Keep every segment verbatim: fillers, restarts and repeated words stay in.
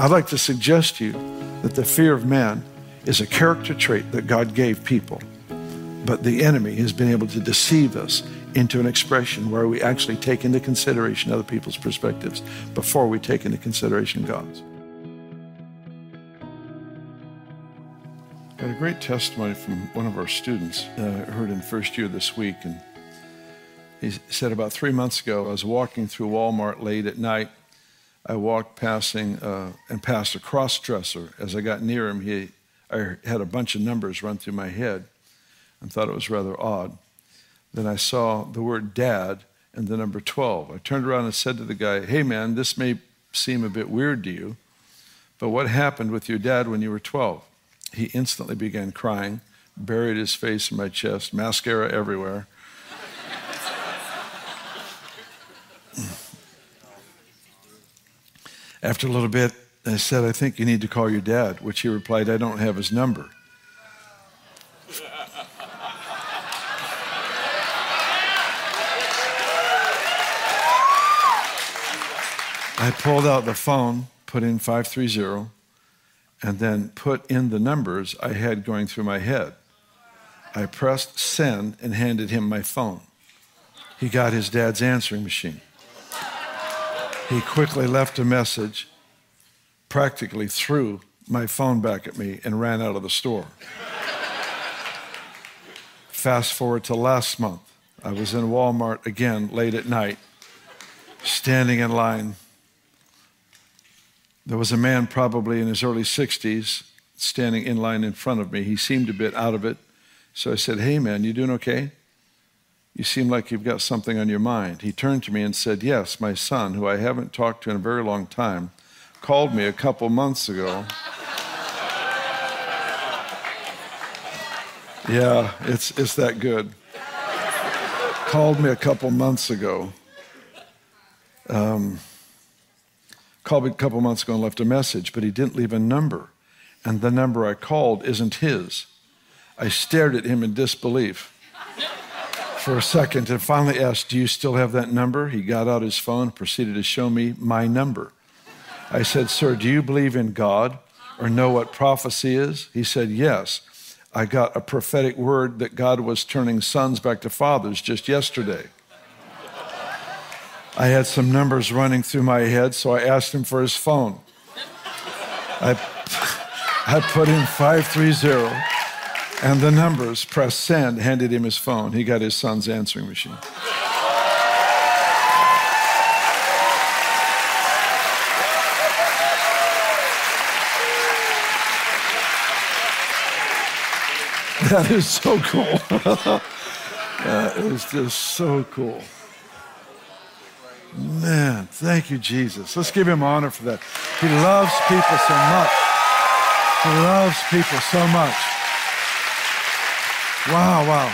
I'd like to suggest to you that the fear of man is a character trait that God gave people. But the enemy has been able to deceive us into an expression where we actually take into consideration other people's perspectives before we take into consideration God's. I had a great testimony from one of our students uh, I heard in first year this week. And he said about three months ago, I was walking through Walmart late at night. I walked passing uh, and passed a cross-dresser. As I got near him, he, I had a bunch of numbers run through my head and thought it was rather odd. Then I saw the word dad and the number twelve. I turned around and said to the guy, hey man, this may seem a bit weird to you, but what happened with your dad when you were twelve? He instantly began crying, buried his face in my chest, mascara everywhere. After a little bit, I said, I think you need to call your dad, which he replied, I don't have his number. I pulled out the phone, put in five three zero, and then put in the numbers I had going through my head. I pressed send and handed him my phone. He got his dad's answering machine. He quickly left a message, practically threw my phone back at me and ran out of the store. Fast forward to last month. I was in Walmart again late at night, standing in line. There was a man probably in his early sixties standing in line in front of me. He seemed a bit out of it. So I said, hey man, you doing okay? You seem like you've got something on your mind. He turned to me and said, yes, my son, who I haven't talked to in a very long time, called me a couple months ago. Yeah, it's it's that good. Called me a couple months ago. Um, called me a couple months ago and left a message, but he didn't leave a number. And the number I called isn't his. I stared at him in disbelief for a second and finally asked, do you still have that number? He got out his phone and proceeded to show me my number. I said, sir, do you believe in God or know what prophecy is? He said, yes. I got a prophetic word that God was turning sons back to fathers just yesterday. I had some numbers running through my head, so I asked him for his phone. I, I put in five three zero, and the numbers, pressed send, handed him his phone. He got his son's answering machine. That is so cool. That is just so cool. Man, thank you, Jesus. Let's give him honor for that. He loves people so much. He loves people so much. Wow, wow.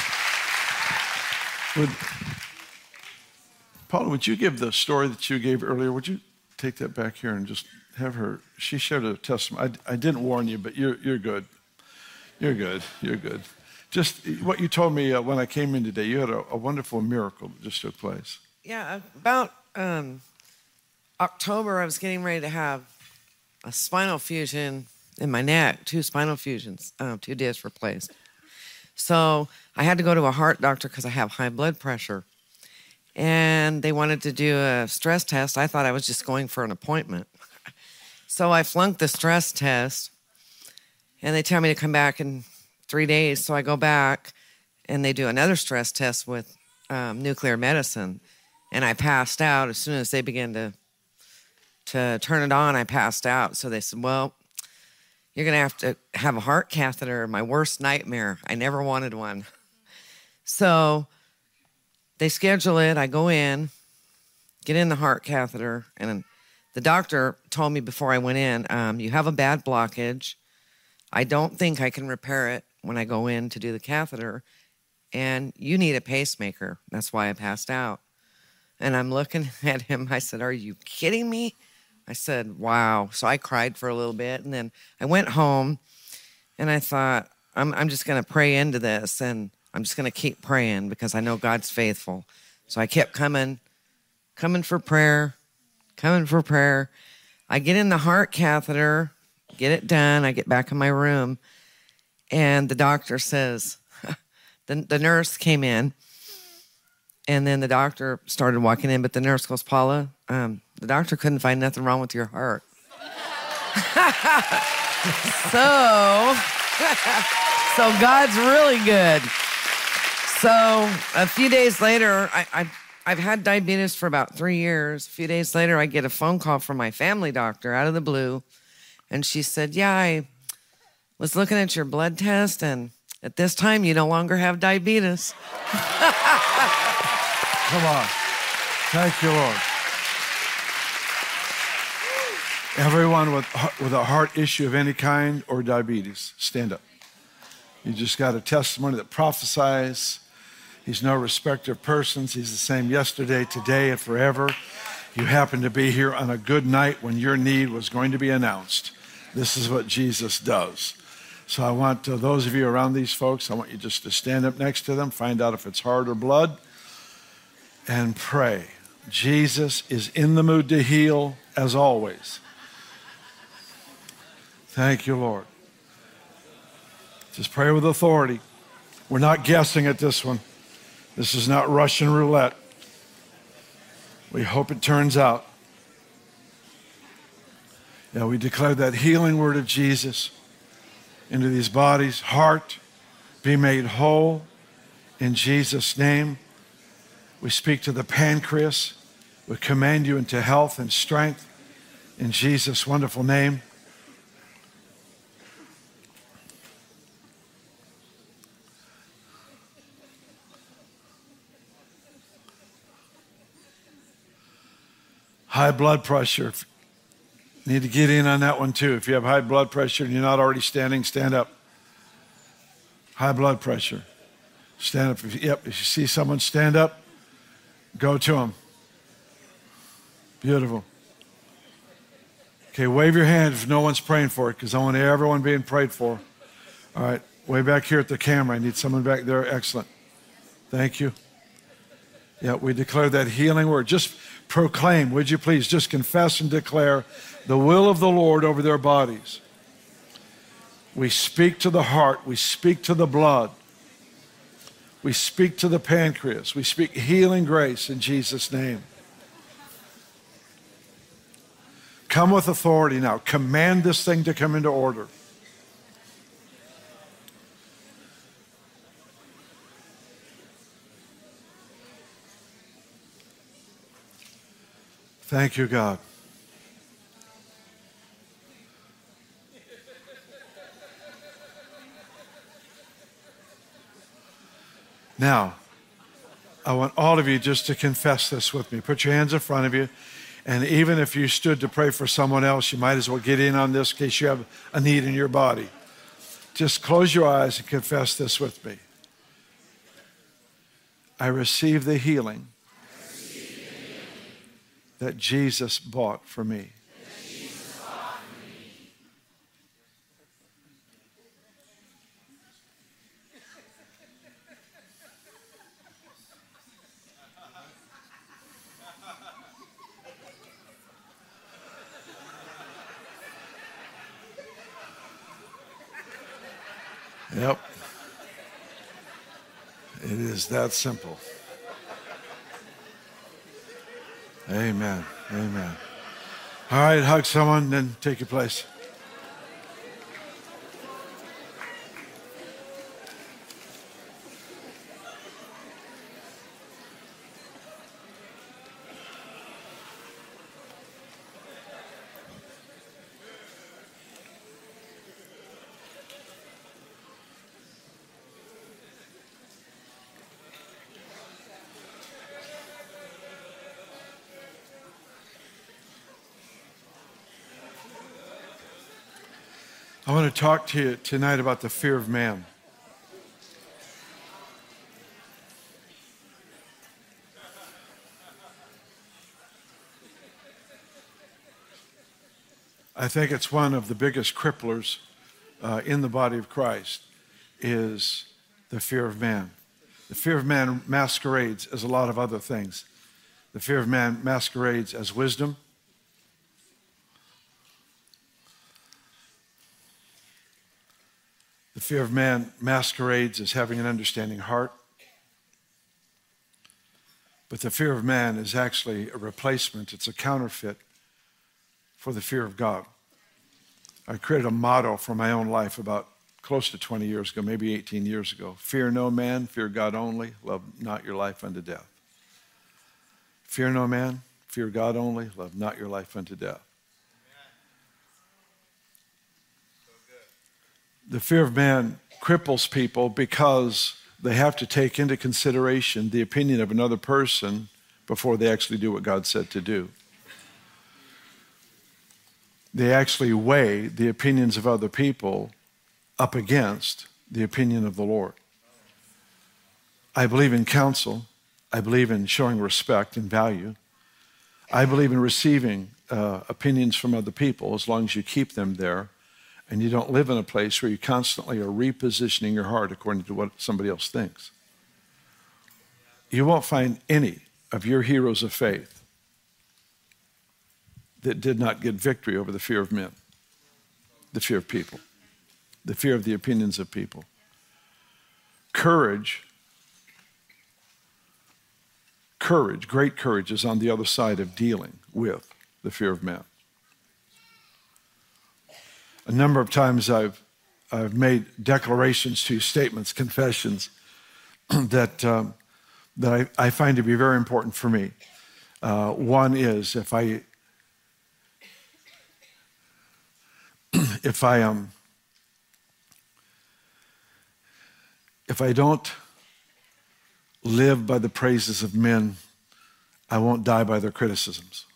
Would, Paula, would you give the story that you gave earlier? Would you take that back here and just have her? She shared a testimony. I, I didn't warn you, but you're you're good. You're good. You're good. Just what you told me uh, when I came in today, you had a, a wonderful miracle that just took place. Yeah, about um, October, I was getting ready to have a spinal fusion in my neck, two spinal fusions, uh, two discs replaced. So I had to go to a heart doctor because I have high blood pressure. And they wanted to do a stress test. I thought I was just going for an appointment. So I flunked the stress test, and they tell me to come back in three days. So I go back, and they do another stress test with um, nuclear medicine. And I passed out. As soon as they began to to turn it on, I passed out. So they said, well, you're going to have to have a heart catheter. My worst nightmare. I never wanted one. So they schedule it. I go in, get in the heart catheter. And the doctor told me before I went in, um, you have a bad blockage. I don't think I can repair it when I go in to do the catheter. And you need a pacemaker. That's why I passed out. And I'm looking at him. I said, are you kidding me? I said, wow. So I cried for a little bit. And then I went home and I thought, I'm, I'm just going to pray into this. And I'm just going to keep praying because I know God's faithful. So I kept coming, coming for prayer, coming for prayer. I get in the heart catheter, get it done. I get back in my room, and the doctor says, the, the nurse came in, and then the doctor started walking in, but the nurse goes, Paula, um, the doctor couldn't find nothing wrong with your heart. so, so God's really good. So a few days later, I, I, I've had diabetes for about three years. A few days later, I get a phone call from my family doctor out of the blue. And she said, yeah, I was looking at your blood test, and at this time, you no longer have diabetes. Come on. Thank you, Lord. Everyone with, with a heart issue of any kind or diabetes, stand up. You just got a testimony that prophesies. He's no respecter of persons. He's the same yesterday, today, and forever. You happen to be here on a good night when your need was going to be announced. This is what Jesus does. So I want uh, those of you around these folks, I want you just to stand up next to them, find out if it's heart or blood, and pray. Jesus is in the mood to heal, as always. Thank you, Lord. Just pray with authority. We're not guessing at this one. This is not Russian roulette. We hope it turns out. Yeah, we declare that healing word of Jesus into these bodies. Heart, be made whole in Jesus' name. We speak to the pancreas. We command you into health and strength in Jesus' wonderful name. High blood pressure. Need to get in on that one too. If you have high blood pressure and you're not already standing, stand up. High blood pressure. Stand up. If you, yep, if you see someone stand up, go to them. Beautiful. Okay, wave your hand if no one's praying for it, because I want everyone being prayed for. All right, way back here at the camera. I need someone back there. Excellent. Thank you. Yeah, we declare that healing word. Just proclaim, would you please, just confess and declare the will of the Lord over their bodies. We speak to the heart. We speak to the blood. We speak to the pancreas. We speak healing grace in Jesus' name. Come with authority now. Command this thing to come into order. Thank you, God. Now, I want all of you just to confess this with me. Put your hands in front of you. And even if you stood to pray for someone else, you might as well get in on this in case you have a need in your body. Just close your eyes and confess this with me. I receive the healing that Jesus bought for me. Yep. It is that simple. Amen. Amen. All right, hug someone, then take your place. I want to talk to you tonight about the fear of man. I think it's one of the biggest cripplers uh, in the body of Christ is the fear of man. The fear of man masquerades as a lot of other things. The fear of man masquerades as wisdom. The fear of man masquerades as having an understanding heart. But the fear of man is actually a replacement. It's a counterfeit for the fear of God. I created a motto for my own life about close to twenty years ago, maybe eighteen years ago. Fear no man, fear God only, love not your life unto death. Fear no man, fear God only, love not your life unto death. The fear of man cripples people because they have to take into consideration the opinion of another person before they actually do what God said to do. They actually weigh the opinions of other people up against the opinion of the Lord. I believe in counsel. I believe in showing respect and value. I believe in receiving uh, opinions from other people as long as you keep them there and you don't live in a place where you constantly are repositioning your heart according to what somebody else thinks. You won't find any of your heroes of faith that did not get victory over the fear of men, the fear of people, the fear of the opinions of people. Courage, courage, great courage is on the other side of dealing with the fear of man. A number of times I've, I've made declarations to statements, confessions that, um, that I, I find to be very important for me. Uh, one is if I if I um if I don't live by the praises of men, I won't die by their criticisms.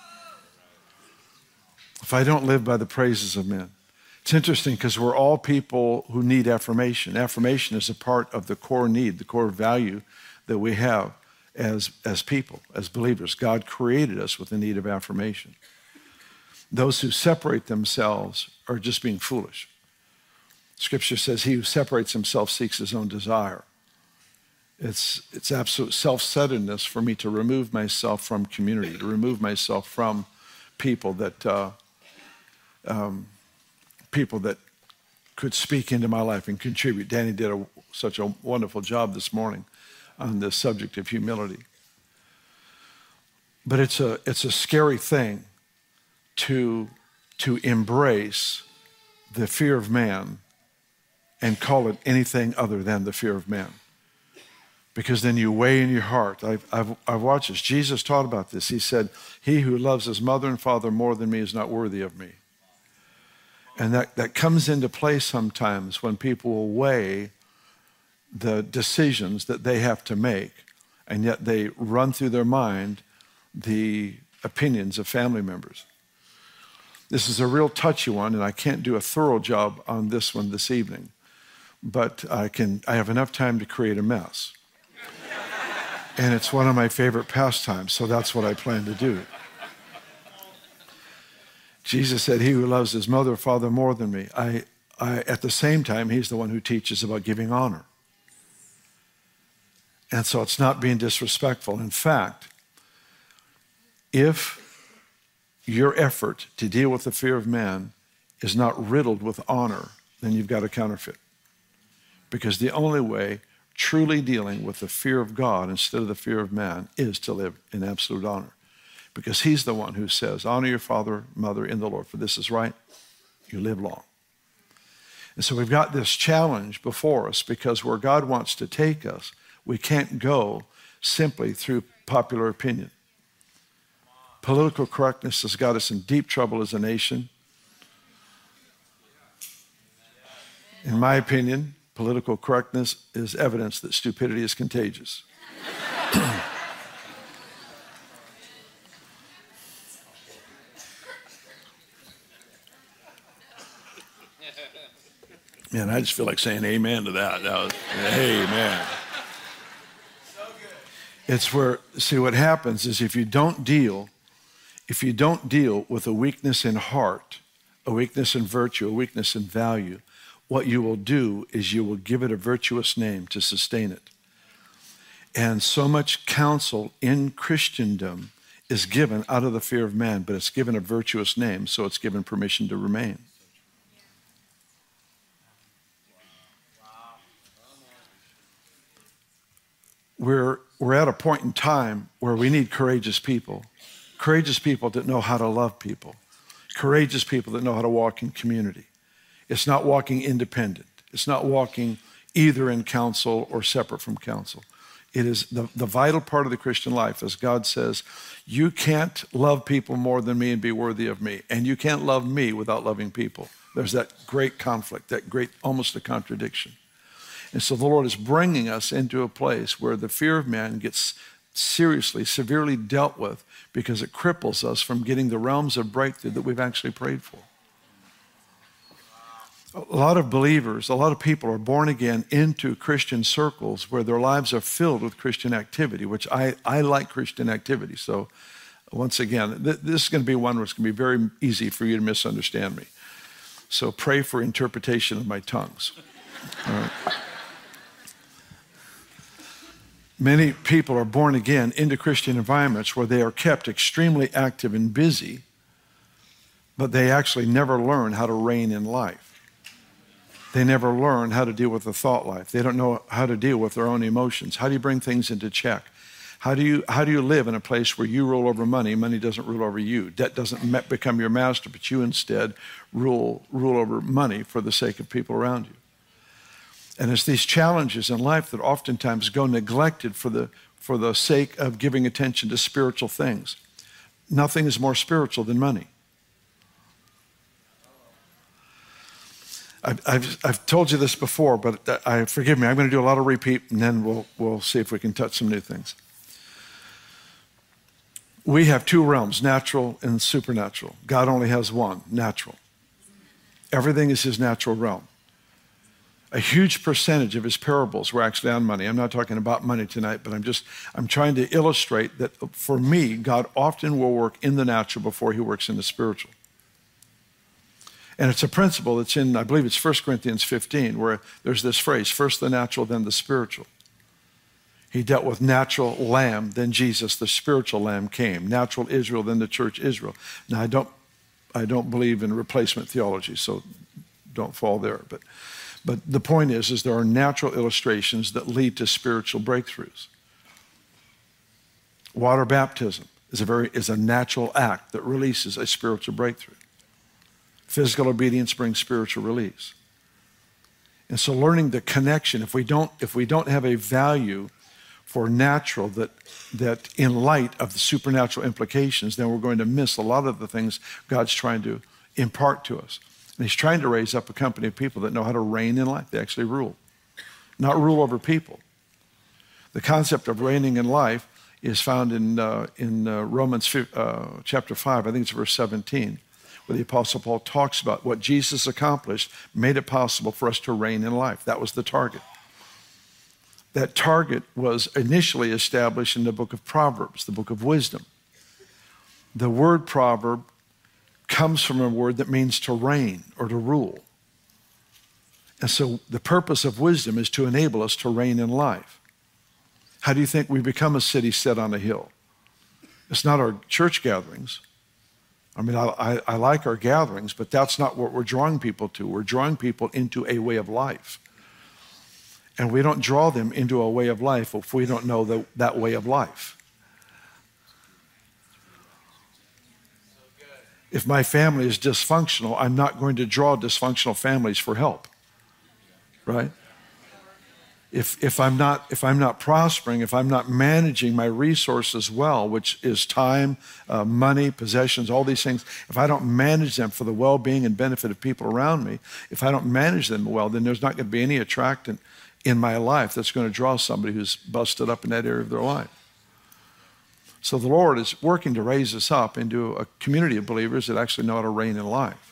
If I don't live by the praises of men. It's interesting because we're all people who need affirmation. Affirmation is a part of the core need, the core value that we have as, as people, as believers. God created us with a need of affirmation. Those who separate themselves are just being foolish. Scripture says he who separates himself seeks his own desire. It's, it's absolute self-centeredness for me to remove myself from community, to remove myself from people that uh, um, people that could speak into my life and contribute. Danny did a, such a wonderful job this morning on the subject of humility. But it's a it's a scary thing to to embrace the fear of man and call it anything other than the fear of man. Because then you weigh in your heart. I've, I've, I've watched this. Jesus taught about this. He said, he who loves his mother and father more than me is not worthy of me. And that, that comes into play sometimes when people will weigh the decisions that they have to make, and yet they run through their mind the opinions of family members. This is a real touchy one, and I can't do a thorough job on this one this evening, but I can. I have enough time to create a mess. And it's one of my favorite pastimes, so that's what I plan to do. Jesus said, he who loves his mother or father more than me. I, I, at the same time, he's the one who teaches about giving honor. And so it's not being disrespectful. In fact, if your effort to deal with the fear of man is not riddled with honor, then you've got a counterfeit. Because the only way truly dealing with the fear of God instead of the fear of man is to live in absolute honor. Because he's the one who says, honor your father, mother in the Lord, for this is right, you live long. And so we've got this challenge before us because where God wants to take us, we can't go simply through popular opinion. Political correctness has got us in deep trouble as a nation. In my opinion, political correctness is evidence that stupidity is contagious. Man, I just feel like saying amen to that. That was, amen. It's where, see, what happens is if you don't deal, if you don't deal with a weakness in heart, a weakness in virtue, a weakness in value, what you will do is you will give it a virtuous name to sustain it. And so much counsel in Christendom is given out of the fear of man, but it's given a virtuous name, so it's given permission to remain. we're, we're at a point in time where we need courageous people, courageous people that know how to love people, courageous people that know how to walk in community. It's not walking independent. It's not walking either in counsel or separate from counsel. It is the, the vital part of the Christian life, as God says, you can't love people more than me and be worthy of me, and you can't love me without loving people. There's that great conflict, that great, almost a contradiction. And so the Lord is bringing us into a place where the fear of man gets seriously, severely dealt with because it cripples us from getting the realms of breakthrough that we've actually prayed for. A lot of believers, a lot of people are born again into Christian circles where their lives are filled with Christian activity, which I, I like Christian activity. So once again, th- this is going to be one where it's going to be very easy for you to misunderstand me. So pray for interpretation of my tongues. All right. Many people are born again into Christian environments where they are kept extremely active and busy, but they actually never learn how to reign in life. They never learn how to deal with the thought life. They don't know how to deal with their own emotions. How do you bring things into check? How do you, how do you live in a place where you rule over money, money doesn't rule over you? Debt doesn't become your master, but you instead rule, rule over money for the sake of people around you. And it's these challenges in life that oftentimes go neglected for the, for the sake of giving attention to spiritual things. Nothing is more spiritual than money. I've, I've, I've told you this before, but I, forgive me, I'm going to do a lot of repeat, and then we'll, we'll see if we can touch some new things. We have two realms, natural and supernatural. God only has one, natural. Everything is his natural realm. A huge percentage of his parables were actually on money. I'm not talking about money tonight, but I'm just, I'm trying to illustrate that for me, God often will work in the natural before he works in the spiritual. And it's a principle that's in, I believe it's First Corinthians fifteen, where there's this phrase, first the natural, then the spiritual. He dealt with natural lamb, then Jesus, the spiritual lamb, came. Natural Israel, then the church Israel. Now, I don't, I don't believe in replacement theology, so don't fall there. But, but the point is, is there are natural illustrations that lead to spiritual breakthroughs. Water baptism is a very is a natural act that releases a spiritual breakthrough. Physical obedience brings spiritual release. And so learning the connection, if we don't, if we don't have a value for natural that, that in light of the supernatural implications, then we're going to miss a lot of the things God's trying to impart to us. And he's trying to raise up a company of people that know how to reign in life. They actually rule, not rule over people. The concept of reigning in life is found in, uh, in uh, Romans uh, chapter five, I think it's verse seventeen. Where the Apostle Paul talks about what Jesus accomplished, made it possible for us to reign in life. That was the target. That target was initially established in the book of Proverbs, the book of wisdom. The word proverb comes from a word that means to reign or to rule. And so the purpose of wisdom is to enable us to reign in life. How do you think we become a city set on a hill? It's not our church gatherings. I mean, I, I, I like our gatherings, but that's not what we're drawing people to. We're drawing people into a way of life. And we don't draw them into a way of life if we don't know the, that way of life. If my family is dysfunctional, I'm not going to draw dysfunctional families for help, right? If, if, I'm not, if I'm not prospering, if I'm not managing my resources well, which is time, uh, money, possessions, all these things, if I don't manage them for the well-being and benefit of people around me, if I don't manage them well, then there's not going to be any attractant in my life that's going to draw somebody who's busted up in that area of their life. So the Lord is working to raise us up into a community of believers that actually know how to reign in life.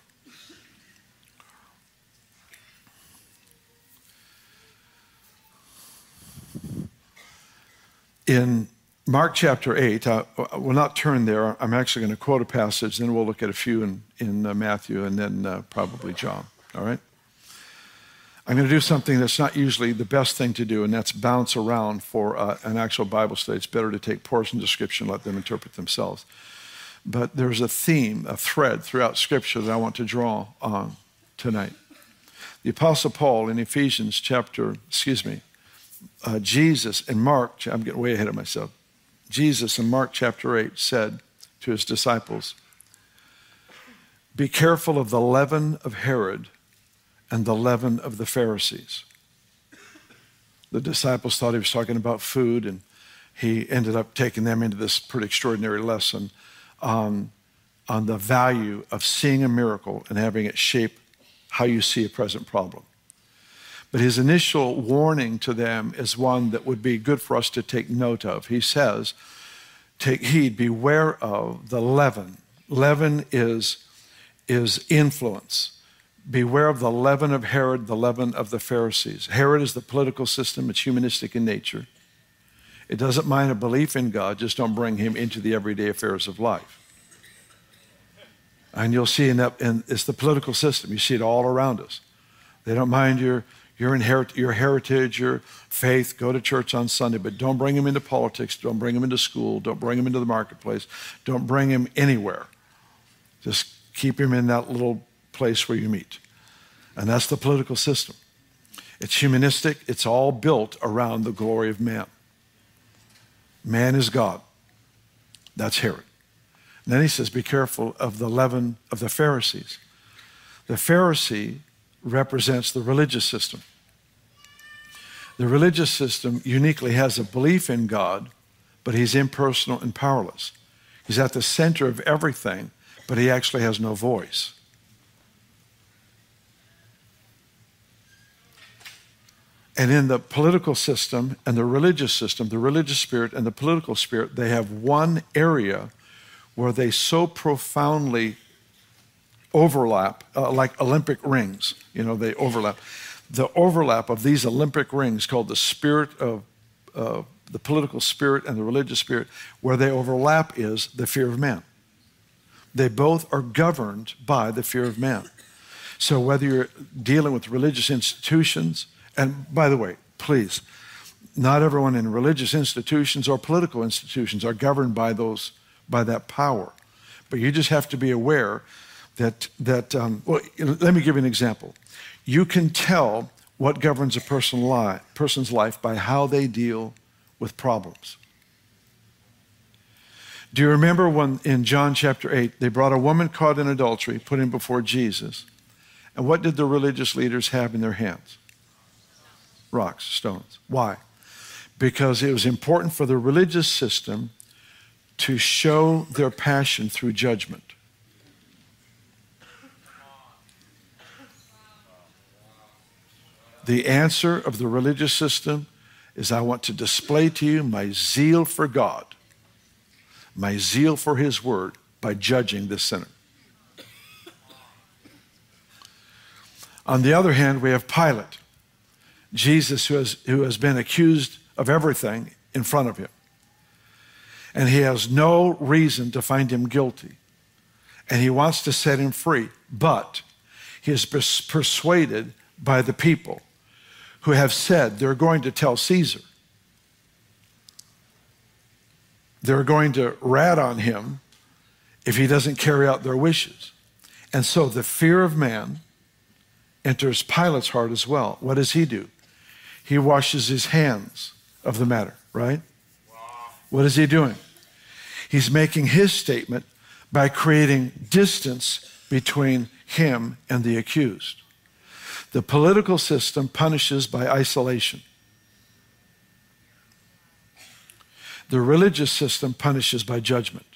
In Mark chapter eight, I will not turn there. I'm actually going to quote a passage, then we'll look at a few in, in uh, Matthew and then uh, probably John, all right? I'm going to do something that's not usually the best thing to do, and that's bounce around for uh, an actual Bible study. It's better to take portions of Scripture and let them interpret themselves. But there's a theme, a thread throughout Scripture that I want to draw on tonight. The Apostle Paul in Ephesians chapter, excuse me, uh, Jesus in Mark, I'm getting way ahead of myself. Jesus in Mark chapter eight said to his disciples, be careful of the leaven of Herod and the leaven of the Pharisees. The disciples thought he was talking about food, and he ended up taking them into this pretty extraordinary lesson on, on the value of seeing a miracle and having it shape how you see a present problem. But his initial warning to them is one that would be good for us to take note of. He says, take heed, beware of the leaven. Leaven is, is influence. Beware of the leaven of Herod, the leaven of the Pharisees. Herod is the political system. It's humanistic in nature. It doesn't mind a belief in God, just don't bring him into the everyday affairs of life. And you'll see in that, and it's the political system. You see it all around us. They don't mind your, your, inherit, your heritage, your faith, go to church on Sunday, but don't bring him into politics, don't bring him into school, don't bring him into the marketplace, don't bring him anywhere. Just keep him in that little place where you meet. And that's the political system. It's humanistic. It's all built around the glory of man. Man is God. That's Herod. And then he says, be careful of the leaven of the Pharisees. The Pharisee represents the religious system. The religious system uniquely has a belief in God, but he's impersonal and powerless. He's at the center of everything, but he actually has no voice. And in the political system and the religious system, the religious spirit and the political spirit, they have one area where they so profoundly overlap, uh, like Olympic rings. You know, they overlap. The overlap of these Olympic rings, called the spirit of uh, the political spirit and the religious spirit, where they overlap is the fear of man. They both are governed by the fear of man. So whether you're dealing with religious institutions, and by the way, please, not everyone in religious institutions or political institutions are governed by those, by that power. But you just have to be aware that, that um, well, let me give you an example. You can tell what governs a person li- person's life by how they deal with problems. Do you remember when in John chapter eight, they brought a woman caught in adultery, put him before Jesus. And what did the religious leaders have in their hands? Rocks, stones. Why? Because it was important for the religious system to show their passion through judgment. The answer of the religious system is, I want to display to you my zeal for God, my zeal for his word, by judging this sinner. On the other hand, we have Pilate, Jesus, who has, who has been accused of everything in front of him. And he has no reason to find him guilty. And he wants to set him free. But he is pers- persuaded by the people who have said they're going to tell Caesar. They're going to rat on him if he doesn't carry out their wishes. And so the fear of man enters Pilate's heart as well. What does he do? He washes his hands of the matter, right? Wow. What is he doing? He's making his statement by creating distance between him and the accused. The political system punishes by isolation. The religious system punishes by judgment.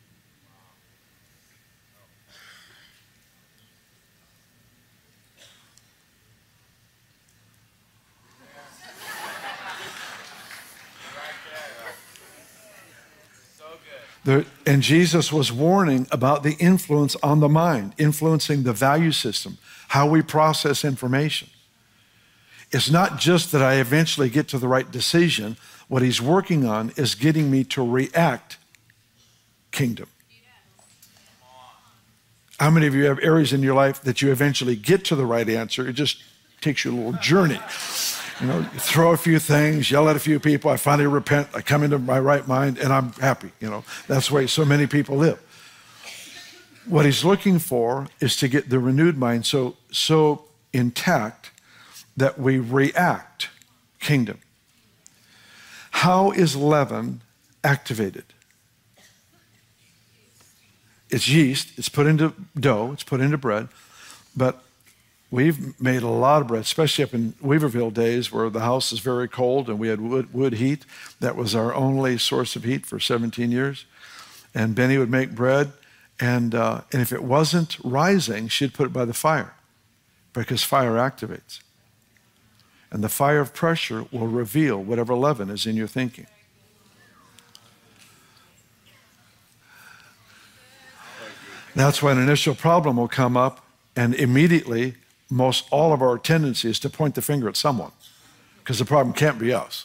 The, and Jesus was warning about the influence on the mind, influencing the value system, how we process information. It's not just that I eventually get to the right decision. What he's working on is getting me to react kingdom. How many of you have areas in your life that you eventually get to the right answer? It just takes you a little journey. You know, you throw a few things, yell at a few people, I finally repent, I come into my right mind, and I'm happy. You know, that's the way so many people live. What he's looking for is to get the renewed mind so, so intact that we react kingdom. How is leaven activated? It's yeast. It's put into dough. It's put into bread. But we've made a lot of bread, especially up in Weaverville days where the house is very cold and we had wood, wood heat. That was our only source of heat for seventeen years. And Benny would make bread. And, uh, and if it wasn't rising, she'd put it by the fire because fire activates. And the fire of pressure will reveal whatever leaven is in your thinking. That's when an initial problem will come up, and immediately, most all of our tendency is to point the finger at someone, because the problem can't be us.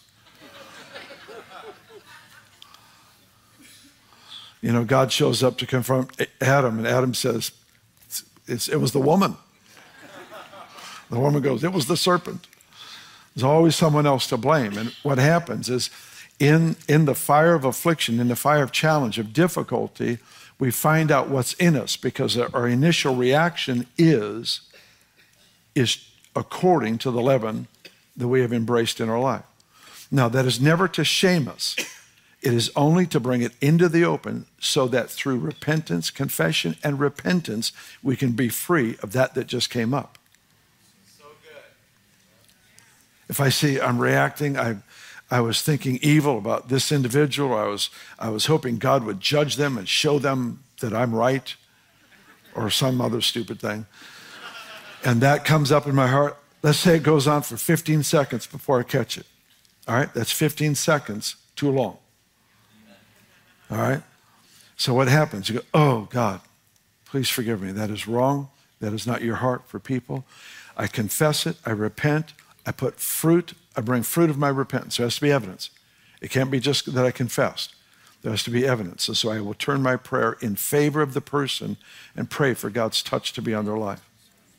You know, God shows up to confront Adam, and Adam says, it's, it was the woman. The woman goes, it was the serpent. There's always someone else to blame. And what happens is, in, in the fire of affliction, in the fire of challenge, of difficulty, we find out what's in us because our initial reaction is, is according to the leaven that we have embraced in our life. Now, that is never to shame us. It is only to bring it into the open so that through repentance, confession, and repentance, we can be free of that that just came up. So good. If I see I'm reacting, I I was thinking evil about this individual. I was, I was hoping God would judge them and show them that I'm right or some other stupid thing. And that comes up in my heart. Let's say it goes on for fifteen seconds before I catch it. All right, that's fifteen seconds too long. All right, so what happens? You go, oh, God, please forgive me. That is wrong. That is not your heart for people. I confess it. I repent. I put fruit. I bring fruit of my repentance. There has to be evidence. It can't be just that I confessed. There has to be evidence. And so I will turn my prayer in favor of the person and pray for God's touch to be on their life.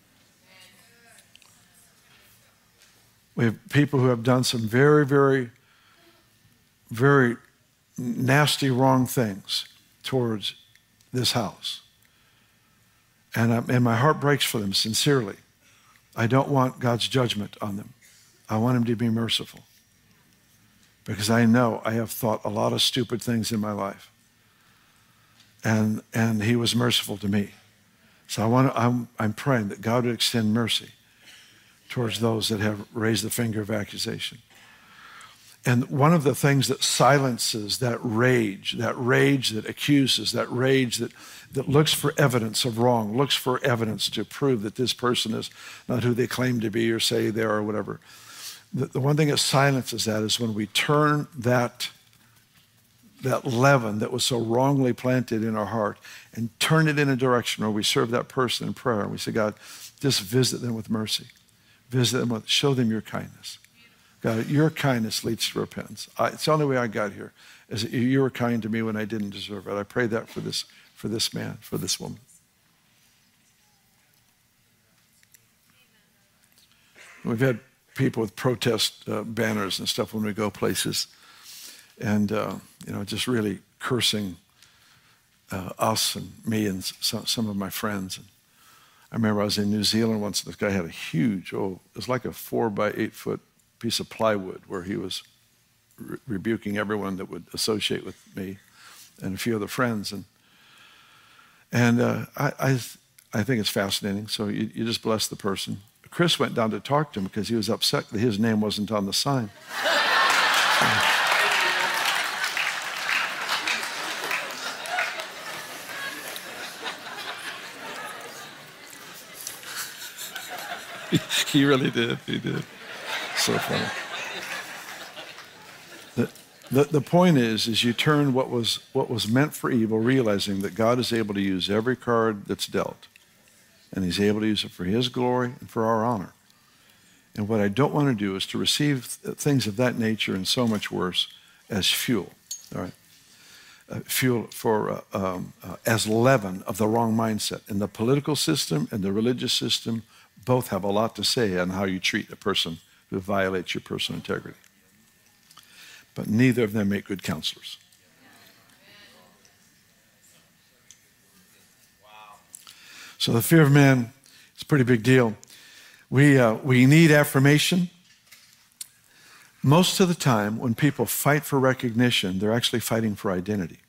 We have people who have done some very, very, very nasty, wrong things towards this house. And, I, and my heart breaks for them sincerely. I don't want God's judgment on them. I want him to be merciful because I know I have thought a lot of stupid things in my life. And, and he was merciful to me. So I want to, I'm, I'm praying that God would extend mercy towards those that have raised the finger of accusation. And one of the things that silences that rage, that rage that accuses, that rage that, that looks for evidence of wrong, looks for evidence to prove that this person is not who they claim to be or say they are or whatever. The, the one thing that silences that is when we turn that, that leaven that was so wrongly planted in our heart and turn it in a direction where we serve that person in prayer. And we say, God, just visit them with mercy. Visit them with, show them your kindness. God, your kindness leads to repentance. I, it's the only way I got here, is that you were kind to me when I didn't deserve it. I pray that for this, for this man, for this woman. We've had people with protest uh, banners and stuff when we go places, and uh, you know, just really cursing uh, us and me and some, some of my friends. And I remember I was in New Zealand once. This guy had a huge, oh, it was like a four by eight foot piece of plywood where he was re- rebuking everyone that would associate with me and a few other friends. And and uh, I, I I think it's fascinating. So you, you just bless the person. Chris went down to talk to him because he was upset that his name wasn't on the sign. He really did. He did. So funny. The, the, the point is, is you turn what was, what was meant for evil, realizing that God is able to use every card that's dealt. And he's able to use it for his glory and for our honor. And what I don't want to do is to receive things of that nature and so much worse as fuel, all right? Uh, fuel for, uh, um, uh, as leaven of the wrong mindset. And the political system and the religious system both have a lot to say on how you treat a person who violates your personal integrity. But neither of them make good counselors. So the fear of man is a pretty big deal. We, uh, we need affirmation, Most of the time, when people fight for recognition, they're actually fighting for identity.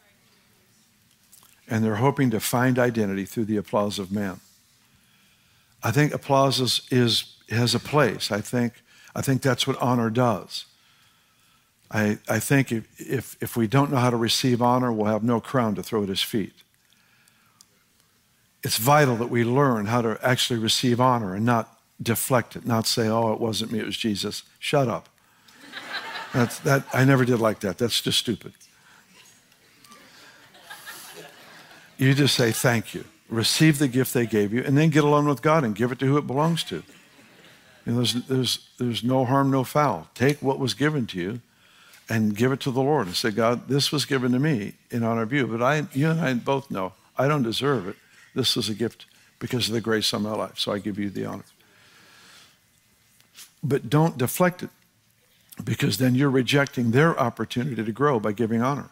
And they're hoping to find identity through the applause of man. I think applause is, is has a place. I think I think that's what honor does. I I think if, if if we don't know how to receive honor, we'll have no crown to throw at his feet. It's vital that we learn how to actually receive honor and not deflect it, not say, "Oh, it wasn't me, it was Jesus." Shut up. That's that I never did like that. That's just stupid. You just say thank you. Receive the gift they gave you, and then get alone with God and give it to who it belongs to. You know, there's, there's, there's no harm, no foul. Take what was given to you and give it to the Lord and say, God, this was given to me in honor of you, but I, you and I both know I don't deserve it. This was a gift because of the grace on my life, so I give you the honor. But don't deflect it, because then you're rejecting their opportunity to grow by giving honor.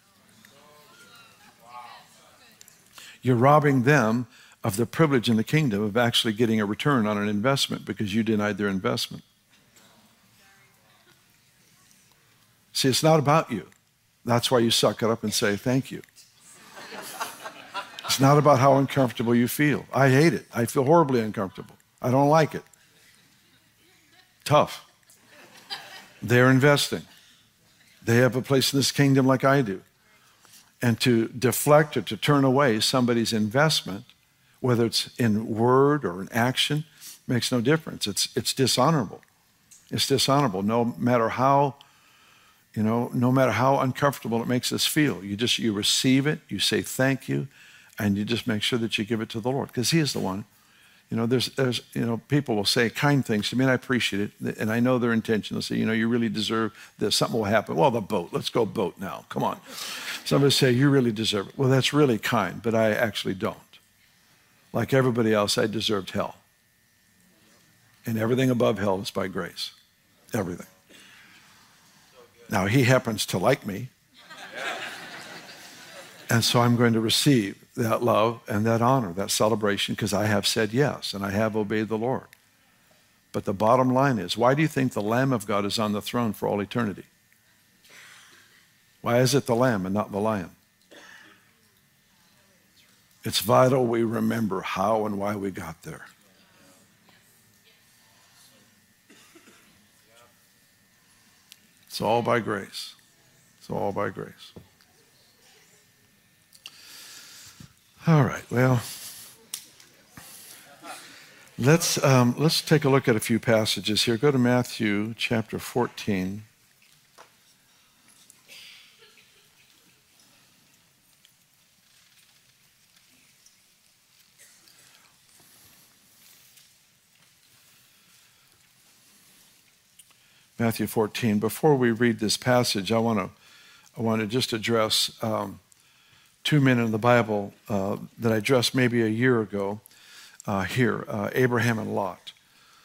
You're robbing them of the privilege in the kingdom of actually getting a return on an investment because you denied their investment. See, it's not about you. That's why you suck it up and say thank you. It's not about how uncomfortable you feel. I hate it. I feel horribly uncomfortable. I don't like it. Tough. They're investing. They have a place in this kingdom like I do. And to deflect or to turn away somebody's investment, whether it's in word or in action, makes no difference. It's it's dishonorable. It's dishonorable. No matter how, you know, no matter how uncomfortable it makes us feel. You just you receive it, you say thank you, and you just make sure that you give it to the Lord, because He is the one. You know, there's there's you know, people will say kind things to me, and I appreciate it, and I know their intention. They'll say, you know, you really deserve this. Something will happen. Well, the boat. Let's go boat now. Come on. Somebody say, you really deserve it. Well, that's really kind, but I actually don't. Like everybody else, I deserved hell. And everything above hell is by grace. Everything. Now, He happens to like me. And so I'm going to receive that love and that honor, that celebration, because I have said yes, and I have obeyed the Lord. But the bottom line is, why do you think the Lamb of God is on the throne for all eternity? Why is it the Lamb and not the Lion? It's vital we remember how and why we got there. It's all by grace. It's all by grace. All right, well, let's, um, let's take a look at a few passages here. Go to Matthew chapter fourteen. Matthew fourteen. Before we read this passage, I want to I want to just address um, two men in the Bible uh, that I addressed maybe a year ago uh, here, uh, Abraham and Lot.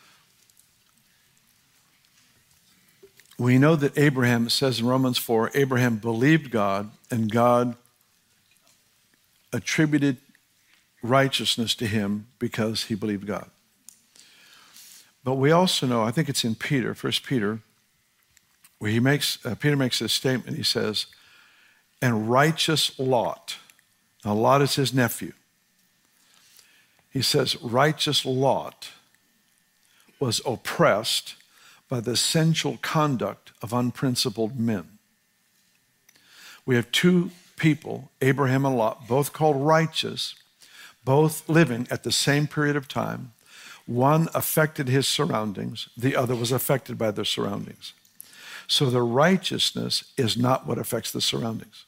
We know that Abraham, it says in Romans four, Abraham believed God, and God attributed righteousness to him because he believed God. But we also know, I think it's in Peter, First Peter, where he makes, uh, Peter makes this statement. He says, and righteous Lot. Now, Lot is his nephew. He says, righteous Lot was oppressed by the sensual conduct of unprincipled men. We have two people, Abraham and Lot, both called righteous, both living at the same period of time. One affected his surroundings, the other was affected by their surroundings. So the righteousness is not what affects the surroundings.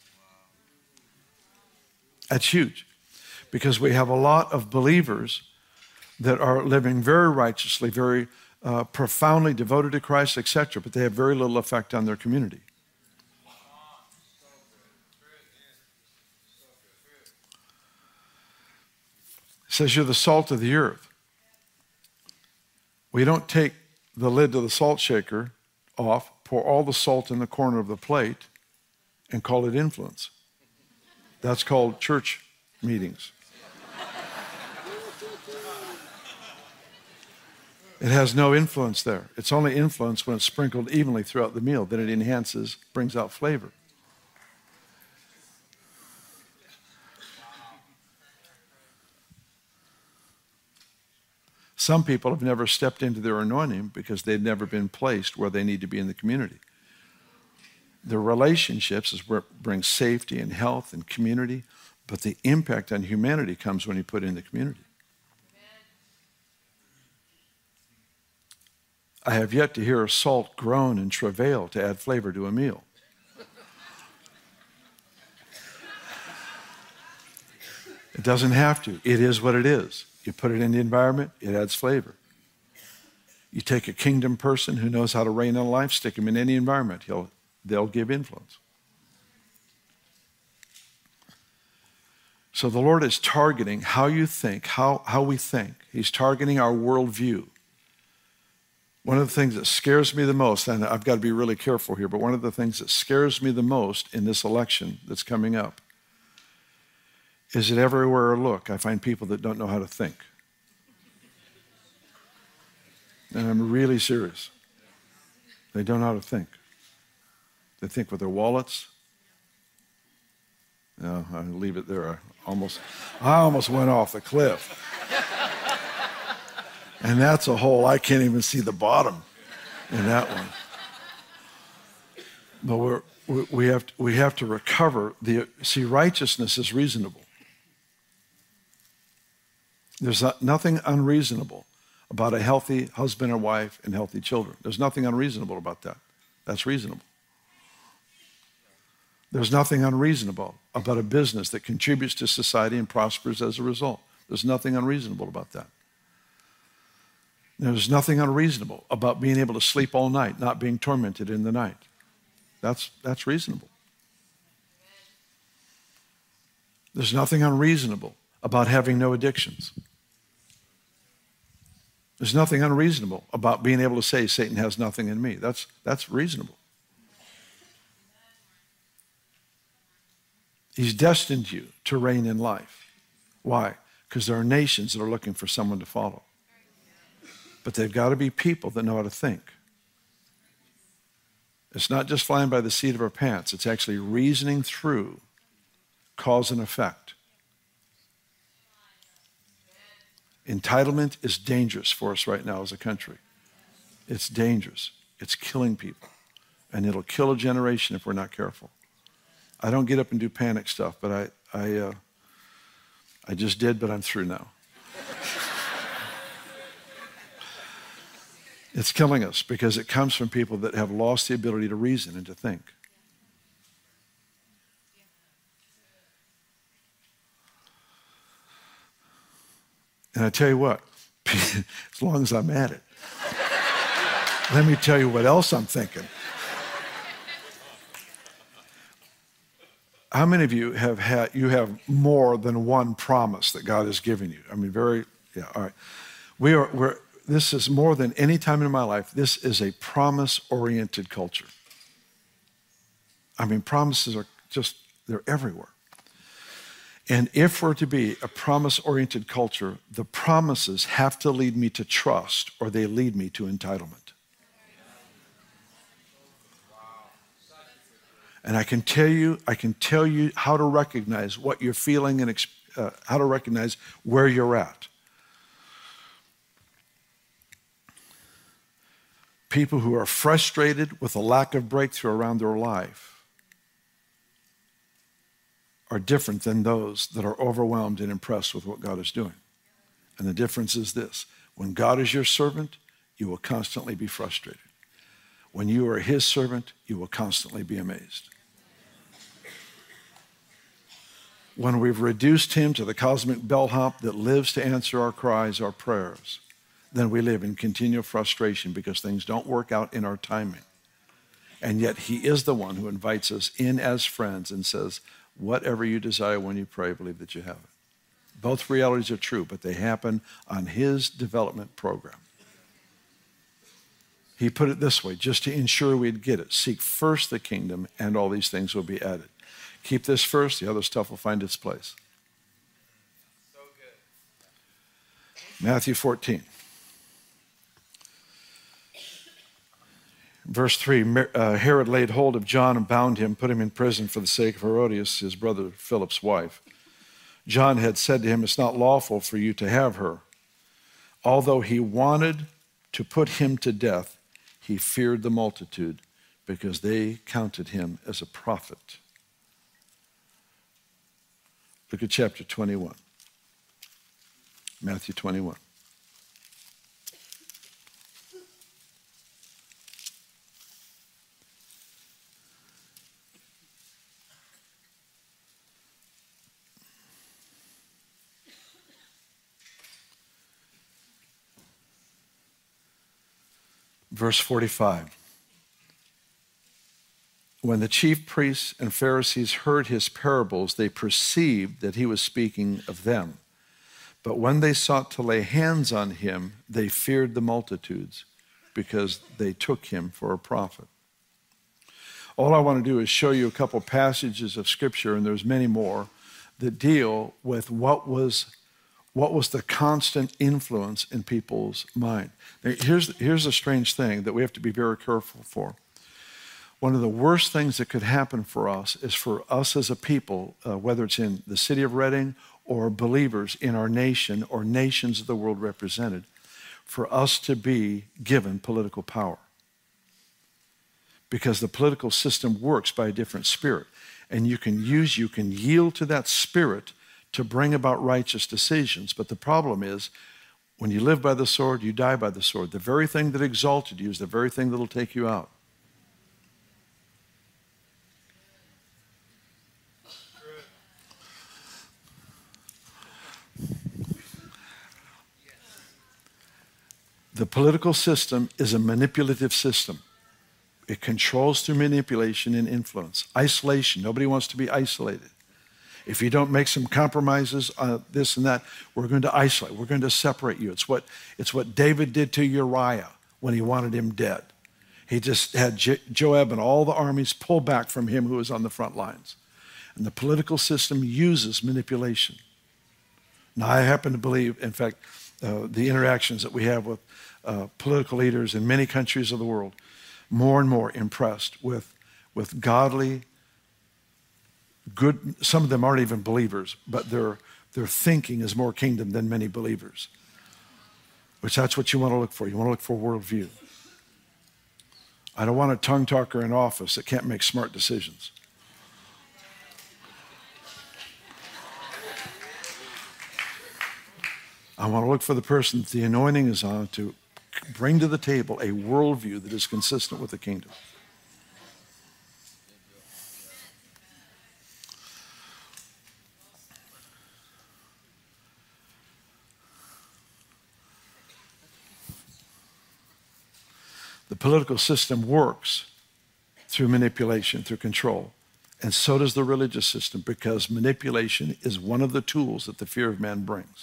That's huge, because we have a lot of believers that are living very righteously, very uh, profoundly devoted to Christ, et cetera, but they have very little effect on their community. It says you're the salt of the earth. We don't take the lid to the salt shaker off, pour all the salt in the corner of the plate, and call it influence. That's called church meetings. It has no influence there. It's only influence when it's sprinkled evenly throughout the meal. Then it enhances, brings out flavor. Some people have never stepped into their anointing because they've never been placed where they need to be in the community. The relationships is where it brings safety and health and community, but the impact on humanity comes when you put it in the community. I have yet to hear a salt groan and travail to add flavor to a meal. It doesn't have to. It is what it is. You put it in the environment, it adds flavor. You take a kingdom person who knows how to reign in life, stick him in any environment, he'll, they'll give influence. So the Lord is targeting how you think, how, how we think. He's targeting our worldview. One of the things that scares me the most, and I've got to be really careful here, but one of the things that scares me the most in this election that's coming up is that everywhere I look, I find people that don't know how to think. And I'm really serious. They don't know how to think. They think with their wallets. No, I'll leave it there. I almost, I almost went off the cliff. And that's a hole. I can't even see the bottom in that one. But we're, we, have to, we have to recover. The, see, righteousness is reasonable. There's not, nothing unreasonable about a healthy husband and wife and healthy children. There's nothing unreasonable about that. That's reasonable. There's nothing unreasonable about a business that contributes to society and prospers as a result. There's nothing unreasonable about that. There's nothing unreasonable about being able to sleep all night, not being tormented in the night. That's, that's reasonable. There's nothing unreasonable about having no addictions. There's nothing unreasonable about being able to say Satan has nothing in me. That's, that's reasonable. He's destined you to reign in life. Why? Because there are nations that are looking for someone to follow. But they've got to be people that know how to think. It's not just flying by the seat of our pants. It's actually reasoning through cause and effect. Entitlement is dangerous for us right now as a country. It's dangerous. It's killing people. And it'll kill a generation if we're not careful. I don't get up and do panic stuff, but I, I, uh, I just did, but I'm through now. It's killing us because it comes from people that have lost the ability to reason and to think. And I tell you what, as long as I'm at it, let me tell you what else I'm thinking. How many of you have had, you have more than one promise that God has given you? I mean, very, yeah, all right. We are, we're, this is more than any time in my life, this is a promise-oriented culture. I mean, promises are just, they're everywhere. And if we're to be a promise-oriented culture, the promises have to lead me to trust or they lead me to entitlement. And I can tell you, I can tell you how to recognize what you're feeling and uh, how to recognize where you're at. People who are frustrated with a lack of breakthrough around their life are different than those that are overwhelmed and impressed with what God is doing. And the difference is this: when God is your servant, you will constantly be frustrated. When you are his servant, you will constantly be amazed. When we've reduced him to the cosmic bellhop that lives to answer our cries, our prayers, then we live in continual frustration because things don't work out in our timing. And yet he is the one who invites us in as friends and says, whatever you desire when you pray, believe that you have it. Both realities are true, but they happen on his development program. He put it this way, just to ensure we'd get it. Seek first the kingdom, and all these things will be added. Keep this first, the other stuff will find its place. So good. Matthew fourteen. Verse three, uh, Herod laid hold of John and bound him, put him in prison for the sake of Herodias, his brother Philip's wife. John had said to him, it's not lawful for you to have her. Although he wanted to put him to death, he feared the multitude because they counted him as a prophet. Look at chapter twenty-one. Matthew twenty-one. Verse forty-five. When the chief priests and Pharisees heard his parables, they perceived that he was speaking of them. But when they sought to lay hands on him, they feared the multitudes because they took him for a prophet. All I want to do is show you a couple passages of Scripture, and there's many more, that deal with what was What was the constant influence in people's mind? Now, here's, here's a strange thing that we have to be very careful for. One of the worst things that could happen for us is for us as a people, uh, whether it's in the city of Redding or believers in our nation or nations of the world represented, for us to be given political power. Because the political system works by a different spirit. And you can use, you can yield to that spirit to bring about righteous decisions. But the problem is, when you live by the sword, you die by the sword. The very thing that exalted you is the very thing that will take you out. The political system is a manipulative system. It controls through manipulation and influence. Isolation. Nobody wants to be isolated. If you don't make some compromises on this and that, we're going to isolate. We're going to separate you. It's what, it's what David did to Uriah when he wanted him dead. He just had Je- Joab and all the armies pull back from him who was on the front lines. And the political system uses manipulation. Now, I happen to believe, in fact, uh, the interactions that we have with uh, political leaders in many countries of the world, more and more impressed with, with godly, good, some of them aren't even believers, but their, their thinking is more kingdom than many believers. Which that's what you want to look for. You want to look for worldview. I don't want a tongue talker in office that can't make smart decisions. I want to look for the person that the anointing is on to bring to the table a worldview that is consistent with the kingdom. The political system works through manipulation, through control. And so does the religious system, because manipulation is one of the tools that the fear of man brings.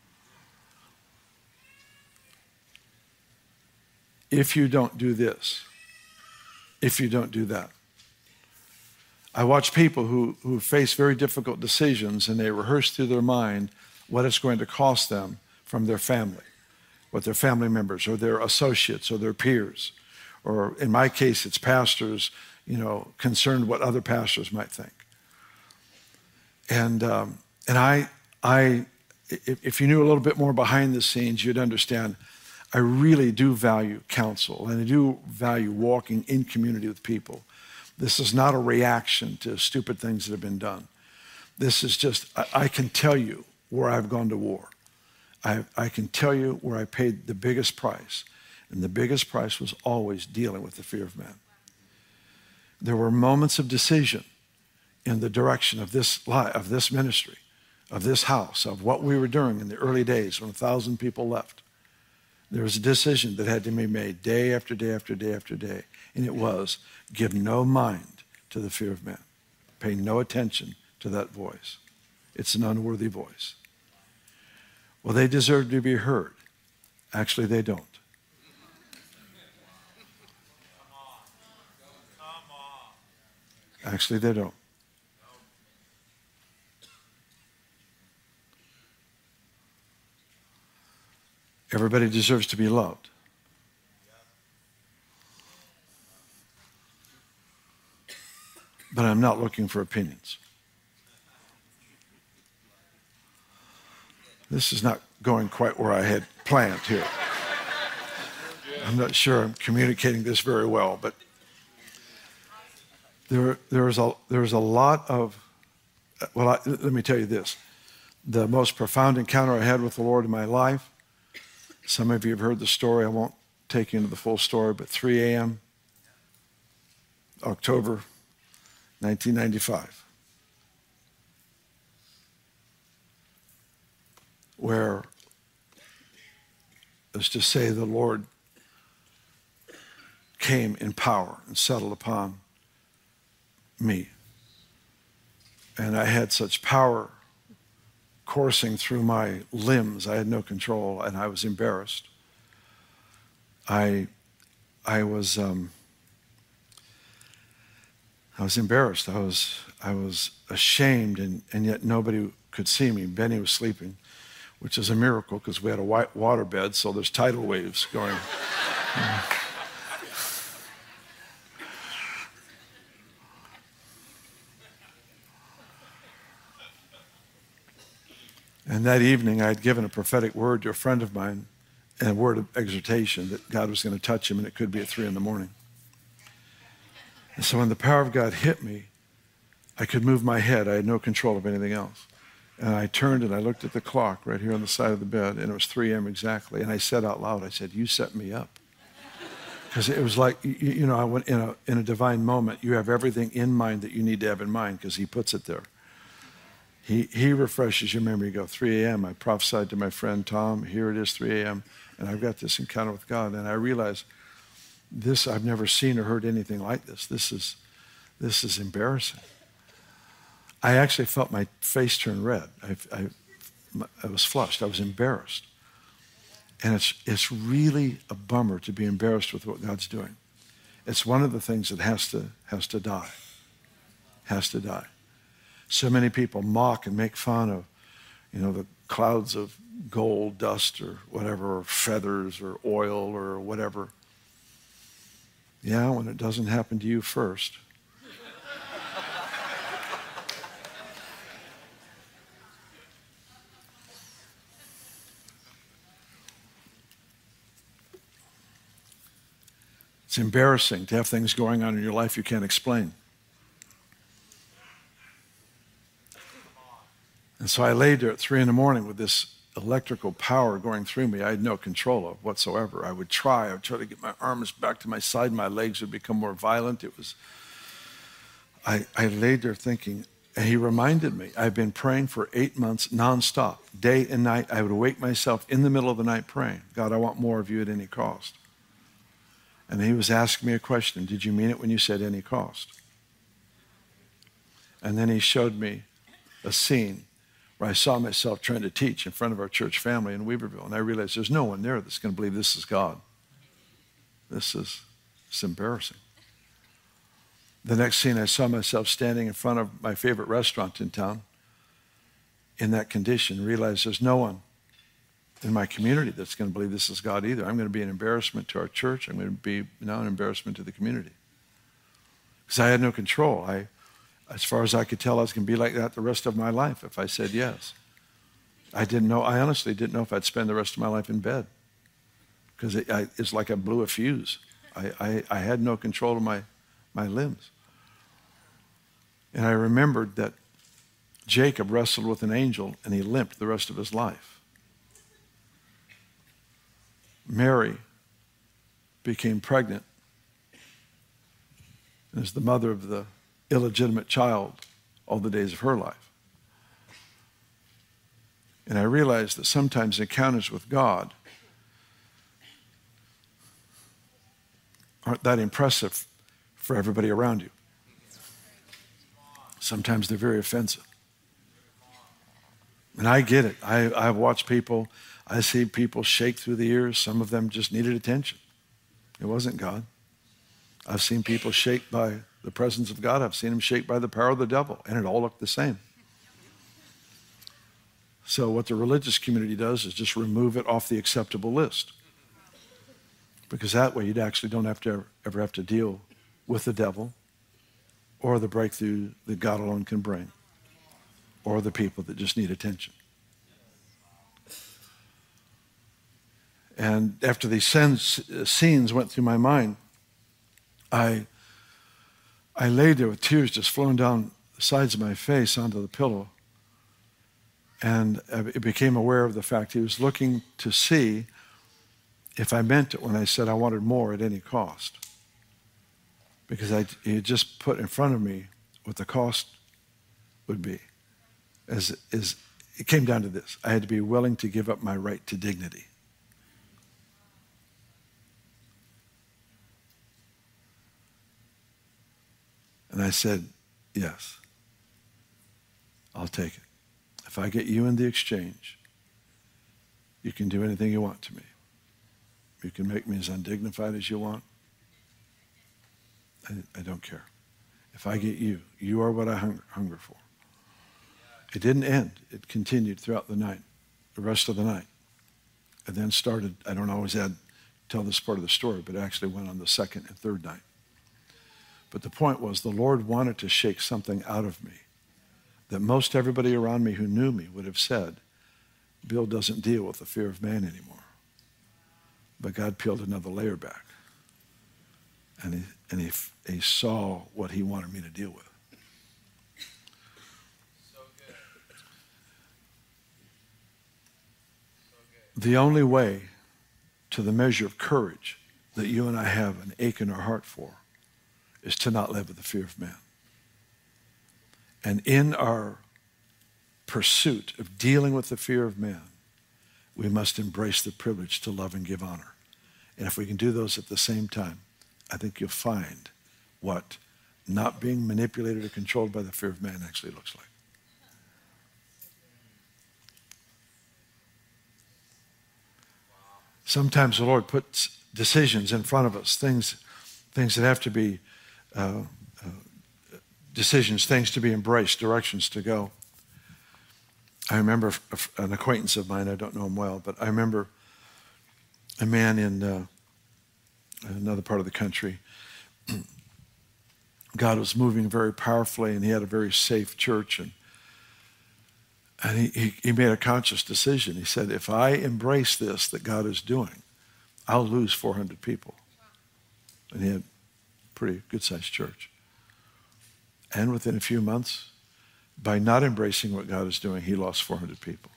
If you don't do this, if you don't do that. I watch people who, who face very difficult decisions, and they rehearse through their mind what it's going to cost them from their family, what their family members or their associates or their peers, or in my case, it's pastors, you know, concerned what other pastors might think. And um, and I, I, if, if you knew a little bit more behind the scenes, you'd understand I really do value counsel, and I do value walking in community with people. This is not a reaction to stupid things that have been done. This is just, I, I can tell you where I've gone to war. I, I can tell you where I paid the biggest price. And the biggest price was always dealing with the fear of man. There were moments of decision in the direction of this life, of this ministry, of this house, of what we were doing in the early days when a thousand people left. There was a decision that had to be made day after day after day after day. And it was, give no mind to the fear of man. Pay no attention to that voice. It's an unworthy voice. Well, they deserve to be heard. Actually, they don't. Actually, they don't. Everybody deserves to be loved. but I'm not looking for opinions. This is not going quite where I had planned here. I'm not sure I'm communicating this very well, but there, there's a, there's a lot of, well, I, let me tell you this. The most profound encounter I had with the Lord in my life, some of you have heard the story. I won't take you into the full story, but three a.m., October nineteen ninety-five, where, let's just say, the Lord came in power and settled upon me. And I had such power coursing through my limbs. I had no control, and I was embarrassed. I, I was, um, I was embarrassed. I was, I was ashamed, and, and yet nobody could see me. Benny was sleeping, which is a miracle because we had a white water bed, so there's tidal waves going. And that evening, I had given a prophetic word to a friend of mine and a word of exhortation that God was going to touch him, and it could be at three in the morning. And so when the power of God hit me, I could move my head. I had no control of anything else. And I turned and I looked at the clock right here on the side of the bed, and it was three a.m. exactly. And I said out loud, I said, "You set me up." Because it was like, you, you know, I went in a, in a divine moment, you have everything in mind that you need to have in mind because he puts it there. He, he refreshes your memory. You go, three a.m., I prophesied to my friend Tom, here it is, three a.m., and I've got this encounter with God. And I realized this, I've never seen or heard anything like this. This is, this is embarrassing. I actually felt my face turn red. I, I, I was flushed. I was embarrassed. And it's, it's really a bummer to be embarrassed with what God's doing. It's one of the things that has to, has to die, has to die. So many people mock and make fun of, you know, the clouds of gold, dust, or whatever, or feathers, or oil, or whatever. Yeah, when it doesn't happen to you first. It's embarrassing to have things going on in your life you can't explain. And so I laid there at three in the morning with this electrical power going through me I had no control of whatsoever. I would try. I would try to get my arms back to my side. My legs would become more violent. It was, I, I laid there thinking, and he reminded me, I've been praying for eight months nonstop, day and night. I would wake myself in the middle of the night praying, God, I want more of you at any cost. And he was asking me a question. Did you mean it when you said any cost? And then he showed me a scene where I saw myself trying to teach in front of our church family in Weaverville. And I realized there's no one there that's going to believe this is God. This is it's embarrassing. The next scene, I saw myself standing in front of my favorite restaurant in town in that condition, realized there's no one in my community that's going to believe this is God either. I'm going to be an embarrassment to our church. I'm going to be now an embarrassment to the community. Because I had no control. I As far as I could tell, I was going to be like that the rest of my life if I said yes. I didn't know, I honestly didn't know if I'd spend the rest of my life in bed. Because it, it's like I blew a fuse. I, I, I had no control of my, my limbs. And I remembered that Jacob wrestled with an angel and he limped the rest of his life. Mary became pregnant and is the mother of the illegitimate child all the days of her life. And I realized that sometimes encounters with God aren't that impressive for everybody around you. Sometimes they're very offensive. And I get it. I, I've watched people, I see people shake through the ears. Some of them just needed attention. It wasn't God. I've seen people shake by the presence of God. I've seen them shake by the power of the devil, and it all looked the same. So what the religious community does is just remove it off the acceptable list. Because that way you actually don't have to ever, ever have to deal with the devil or the breakthrough that God alone can bring, or the people that just need attention. And after these scenes went through my mind, I, I laid there with tears just flowing down the sides of my face onto the pillow. And I became aware of the fact he was looking to see if I meant it when I said I wanted more at any cost. Because I, he had just put in front of me what the cost would be. As, as it came down to this, I had to be willing to give up my right to dignity. And I said, yes, I'll take it. If I get you in the exchange, you can do anything you want to me. You can make me as undignified as you want. I, I don't care. If I get you, you are what I hunger, hunger for. It didn't end. It continued throughout the night, the rest of the night. And then started, I don't always add, tell this part of the story, but it actually went on the second and third night. But the point was the Lord wanted to shake something out of me that most everybody around me who knew me would have said, Bill doesn't deal with the fear of man anymore. But God peeled another layer back. And he, and he, he saw what he wanted me to deal with. So good. So good. The only way to the measure of courage that you and I have an ache in our heart for is to not live with the fear of man. And in our pursuit of dealing with the fear of man, we must embrace the privilege to love and give honor. And if we can do those at the same time, I think you'll find what not being manipulated or controlled by the fear of man actually looks like. Sometimes the Lord puts decisions in front of us, things, things that have to be uh, uh, decisions, things to be embraced, directions to go. I remember an acquaintance of mine, I don't know him well, but I remember a man in uh, another part of the country. God was moving very powerfully, and he had a very safe church. And, and he, he, he made a conscious decision. He said, if I embrace this that God is doing, I'll lose four hundred people. And he had a pretty good-sized church. And within a few months, by not embracing what God is doing, he lost four hundred people.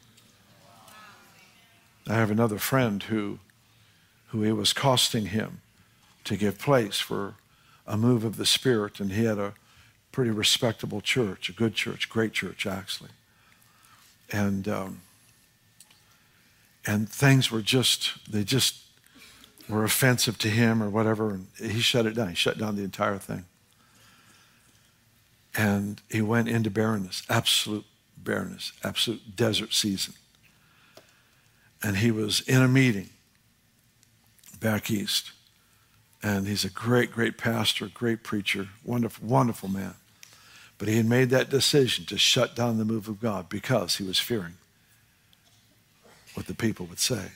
I have another friend who, who it was costing him to give place for a move of the Spirit, and he had a pretty respectable church, a good church, great church, actually. And um, and things were just, they just were offensive to him or whatever, and he shut it down. He shut down the entire thing. And he went into barrenness, absolute barrenness, absolute desert season. And he was in a meeting back east. And he's a great, great pastor, great preacher, wonderful, wonderful man. But he had made that decision to shut down the move of God because he was fearing what the people would say.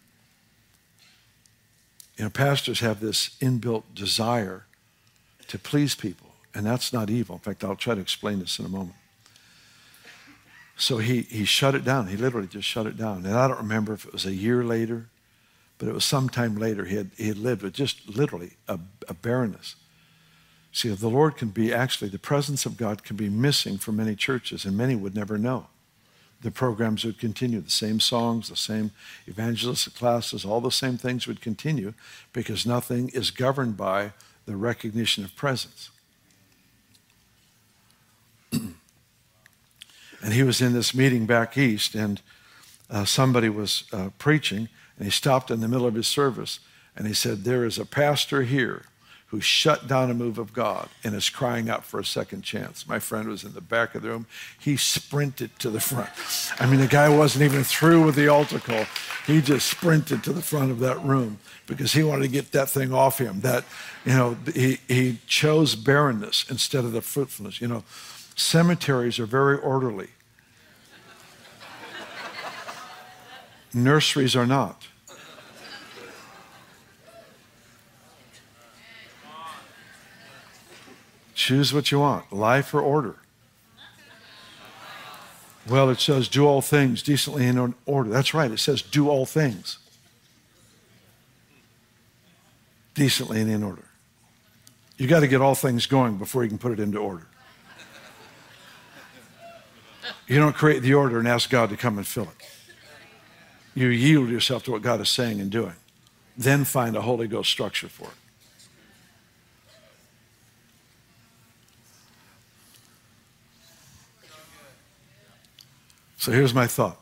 You know, pastors have this inbuilt desire to please people, and that's not evil. In fact, I'll try to explain this in a moment. So he, he shut it down. He literally just shut it down. And I don't remember if it was a year later, but it was sometime later. He had, he had lived with just literally a, a barrenness. See, the Lord can be, actually, the presence of God can be missing from many churches, and many would never know. The programs would continue, the same songs, the same evangelistic classes, all the same things would continue because nothing is governed by the recognition of presence. And he was in this meeting back east, and uh, somebody was uh, preaching, and he stopped in the middle of his service, and he said, there is a pastor here who shut down a move of God and is crying out for a second chance. My friend was in the back of the room. He sprinted to the front. I mean, the guy wasn't even through with the altar call. He just sprinted to the front of that room because he wanted to get that thing off him. That, you know, he, he chose barrenness instead of the fruitfulness. You know, cemeteries are very orderly. Nurseries are not. Choose what you want, life or order. Well, it says do all things decently and in order. That's right. It says do all things decently and in order. You got to get all things going before you can put it into order. You don't create the order and ask God to come and fill it. You yield yourself to what God is saying and doing. Then find a Holy Ghost structure for it. So here's my thought.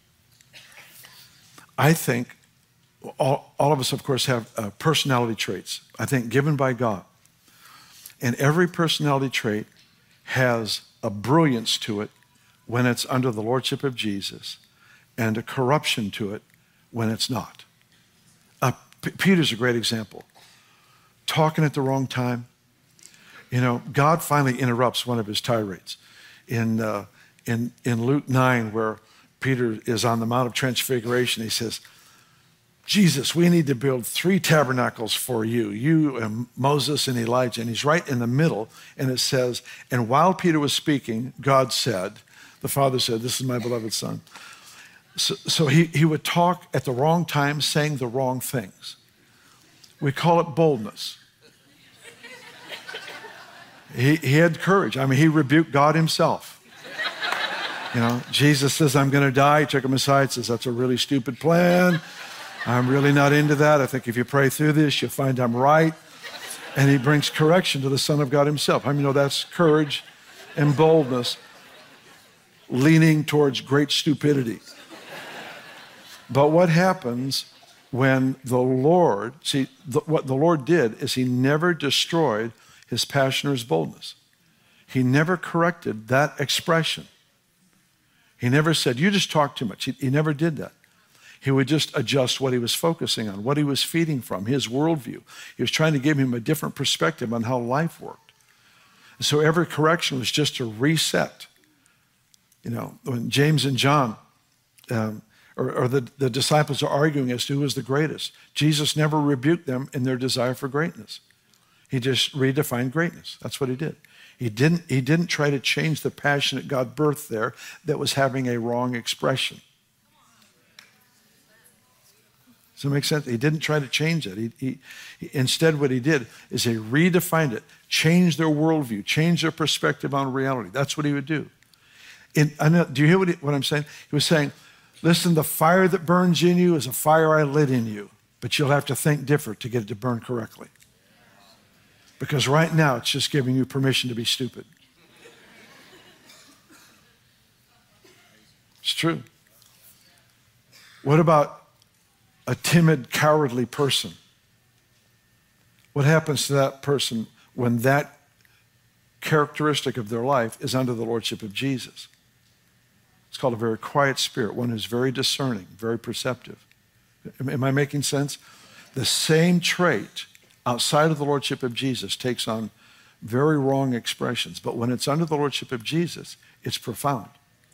I think all, all of us, of course, have uh, personality traits, I think, given by God. And every personality trait has a brilliance to it when it's under the lordship of Jesus, and a corruption to it when it's not. Uh, P- Peter's a great example. Talking at the wrong time. You know, God finally interrupts one of his tirades. In, uh, in, in Luke nine, where Peter is on the Mount of Transfiguration, he says, Jesus, we need to build three tabernacles for you, you and Moses and Elijah. And he's right in the middle, and it says, and while Peter was speaking, God said, the Father said, this is my beloved Son. So, so he, he would talk at the wrong time, saying the wrong things. We call it boldness. He, he had courage. I mean, he rebuked God himself. You know, Jesus says, I'm going to die. He took him aside, says, that's a really stupid plan. I'm really not into that. I think if you pray through this, you'll find I'm right. And he brings correction to the Son of God himself. I mean, you know, that's courage and boldness leaning towards great stupidity. But what happens when the Lord, see, the, what the Lord did is he never destroyed his passion or his boldness. He never corrected that expression. He never said, you just talk too much. He, he never did that. He would just adjust what he was focusing on, what he was feeding from, his worldview. He was trying to give him a different perspective on how life worked. And so every correction was just a reset. You know, when James and John, um, or, or the, the disciples are arguing as to who is the greatest, Jesus never rebuked them in their desire for greatness. He just redefined greatness. That's what he did. He didn't, he didn't try to change the passion that God birthed there that was having a wrong expression. Does that make sense? He didn't try to change it. He, he, he, instead, what he did is he redefined it, changed their worldview, changed their perspective on reality. That's what he would do. In, I know, do you hear what, he, what I'm saying? He was saying, listen, the fire that burns in you is a fire I lit in you, but you'll have to think different to get it to burn correctly. Because right now, it's just giving you permission to be stupid. It's true. What about a timid, cowardly person? What happens to that person when that characteristic of their life is under the lordship of Jesus? It's called a very quiet spirit, one who's very discerning, very perceptive. Am I making sense? The same trait outside of the lordship of Jesus takes on very wrong expressions, but when it's under the lordship of Jesus, it's profound.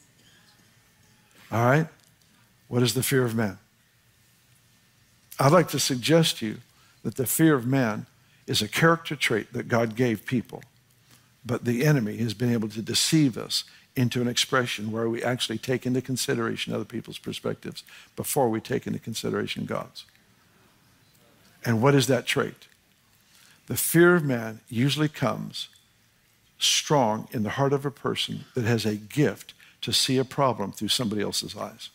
All right? What is the fear of man? I'd like to suggest to you that the fear of man is a character trait that God gave people, but the enemy has been able to deceive us into an expression where we actually take into consideration other people's perspectives before we take into consideration God's. And what is that trait? The fear of man usually comes strong in the heart of a person that has a gift to see a problem through somebody else's eyes.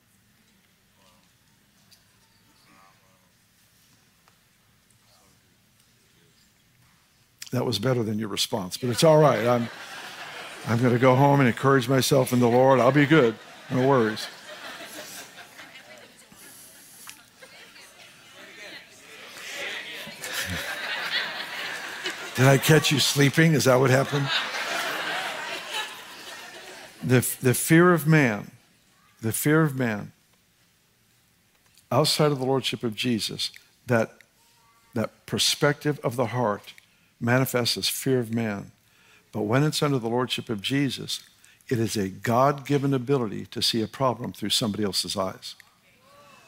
That was better than your response, but it's all right. I'm, I'm going to go home and encourage myself in the Lord. I'll be good. No worries. Did I catch you sleeping? Is that what happened? The, the fear of man, the fear of man, outside of the lordship of Jesus, that, that perspective of the heart manifests as fear of man. But when it's under the lordship of Jesus, it is a God-given ability to see a problem through somebody else's eyes.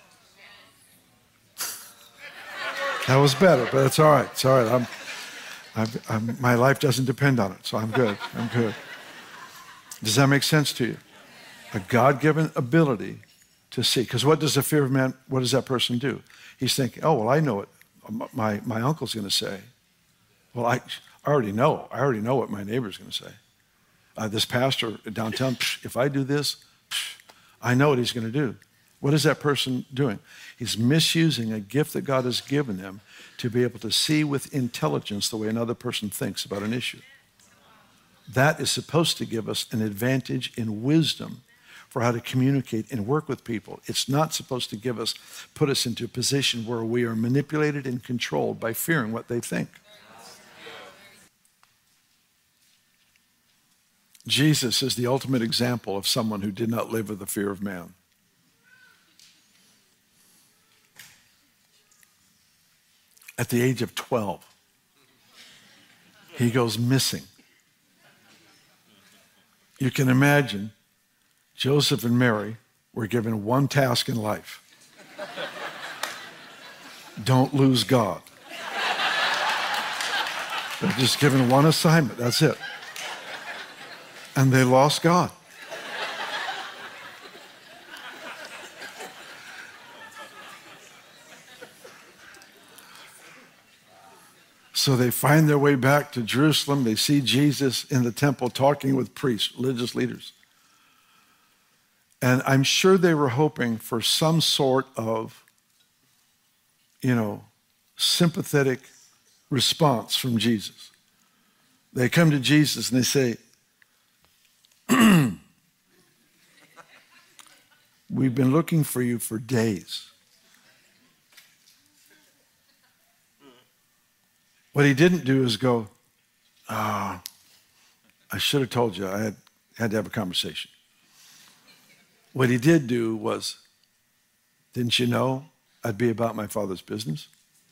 That was better, but it's all right. It's all right. I'm, I've, I'm, my life doesn't depend on it, so I'm good. I'm good. Does that make sense to you? A God-given ability to see. Because what does the fear of man, what does that person do? He's thinking, oh, well, I know what my, my uncle's going to say. Well, I, I already know. I already know what my neighbor's going to say. Uh, this pastor downtown, psh, if I do this, psh, I know what he's going to do. What is that person doing? He's misusing a gift that God has given him to be able to see with intelligence the way another person thinks about an issue. That is supposed to give us an advantage in wisdom for how to communicate and work with people. It's not supposed to give us, put us into a position where we are manipulated and controlled by fearing what they think. Jesus is the ultimate example of someone who did not live with the fear of man. At the age of twelve, he goes missing. You can imagine Joseph and Mary were given one task in life. Don't lose God. They're just given one assignment, that's it. And they lost God. So they find their way back to Jerusalem. They see Jesus in the temple talking with priests, religious leaders. And I'm sure they were hoping for some sort of, you know, sympathetic response from Jesus. They come to Jesus and they say, we've been looking for you for days. What he didn't do is go, ah, oh, I should have told you. I had, had to have a conversation. What he did do was, didn't you know I'd be about my Father's business?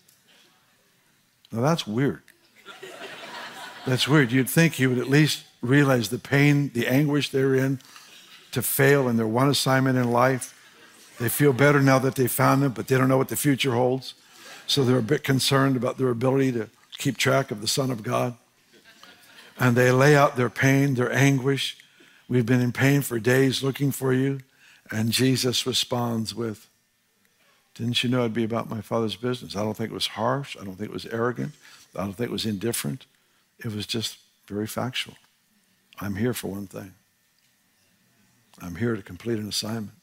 Now that's weird. That's weird. You'd think he would at least realize the pain, the anguish they're in to fail in their one assignment in life. They feel better now that they found him, but they don't know what the future holds. So they're a bit concerned about their ability to keep track of the Son of God. And they lay out their pain, their anguish. We've been in pain for days looking for you. And Jesus responds with, didn't you know I'd be about my Father's business? I don't think it was harsh. I don't think it was arrogant. I don't think it was indifferent. It was just very factual. I'm here for one thing. I'm here to complete an assignment.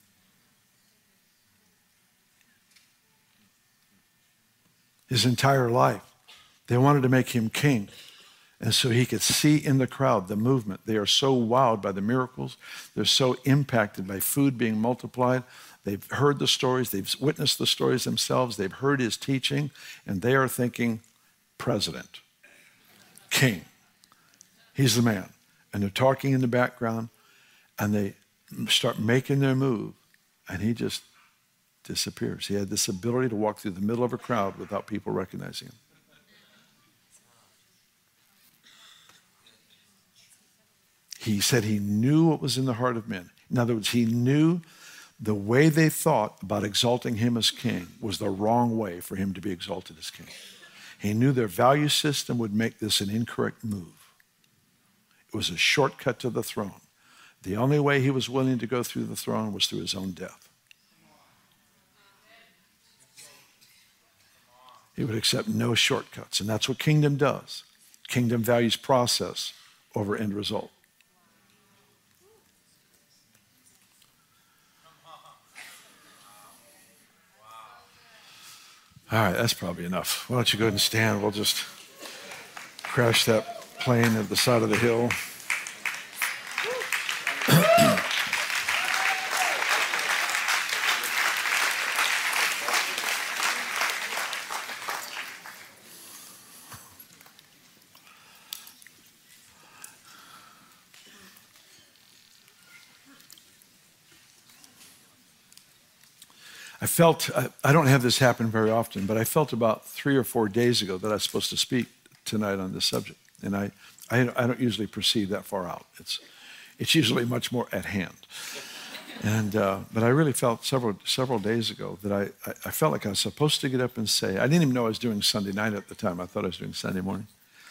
His entire life, they wanted to make him king. And so he could see in the crowd the movement. They are so wowed by the miracles. They're so impacted by food being multiplied. They've heard the stories. They've witnessed the stories themselves. They've heard his teaching. And they are thinking, president, king. He's the man. And they're talking in the background. And they start making their move. And he just disappears. He had this ability to walk through the middle of a crowd without people recognizing him. He said he knew what was in the heart of men. In other words, he knew the way they thought about exalting him as king was the wrong way for him to be exalted as king. He knew their value system would make this an incorrect move. It was a shortcut to the throne. The only way he was willing to go through the throne was through his own death. He would accept no shortcuts, and that's what kingdom does. Kingdom values process over end result. All right, that's probably enough. Why don't you go ahead and stand? We'll just crash that plane at the side of the hill. I felt, I, I don't have this happen very often, but I felt about three or four days ago that I was supposed to speak tonight on this subject. And I, I, I don't usually perceive that far out. It's, it's usually much more at hand. And, uh, but I really felt several, several days ago that I, I, I felt like I was supposed to get up and say, I didn't even know I was doing Sunday night at the time. I thought I was doing Sunday morning.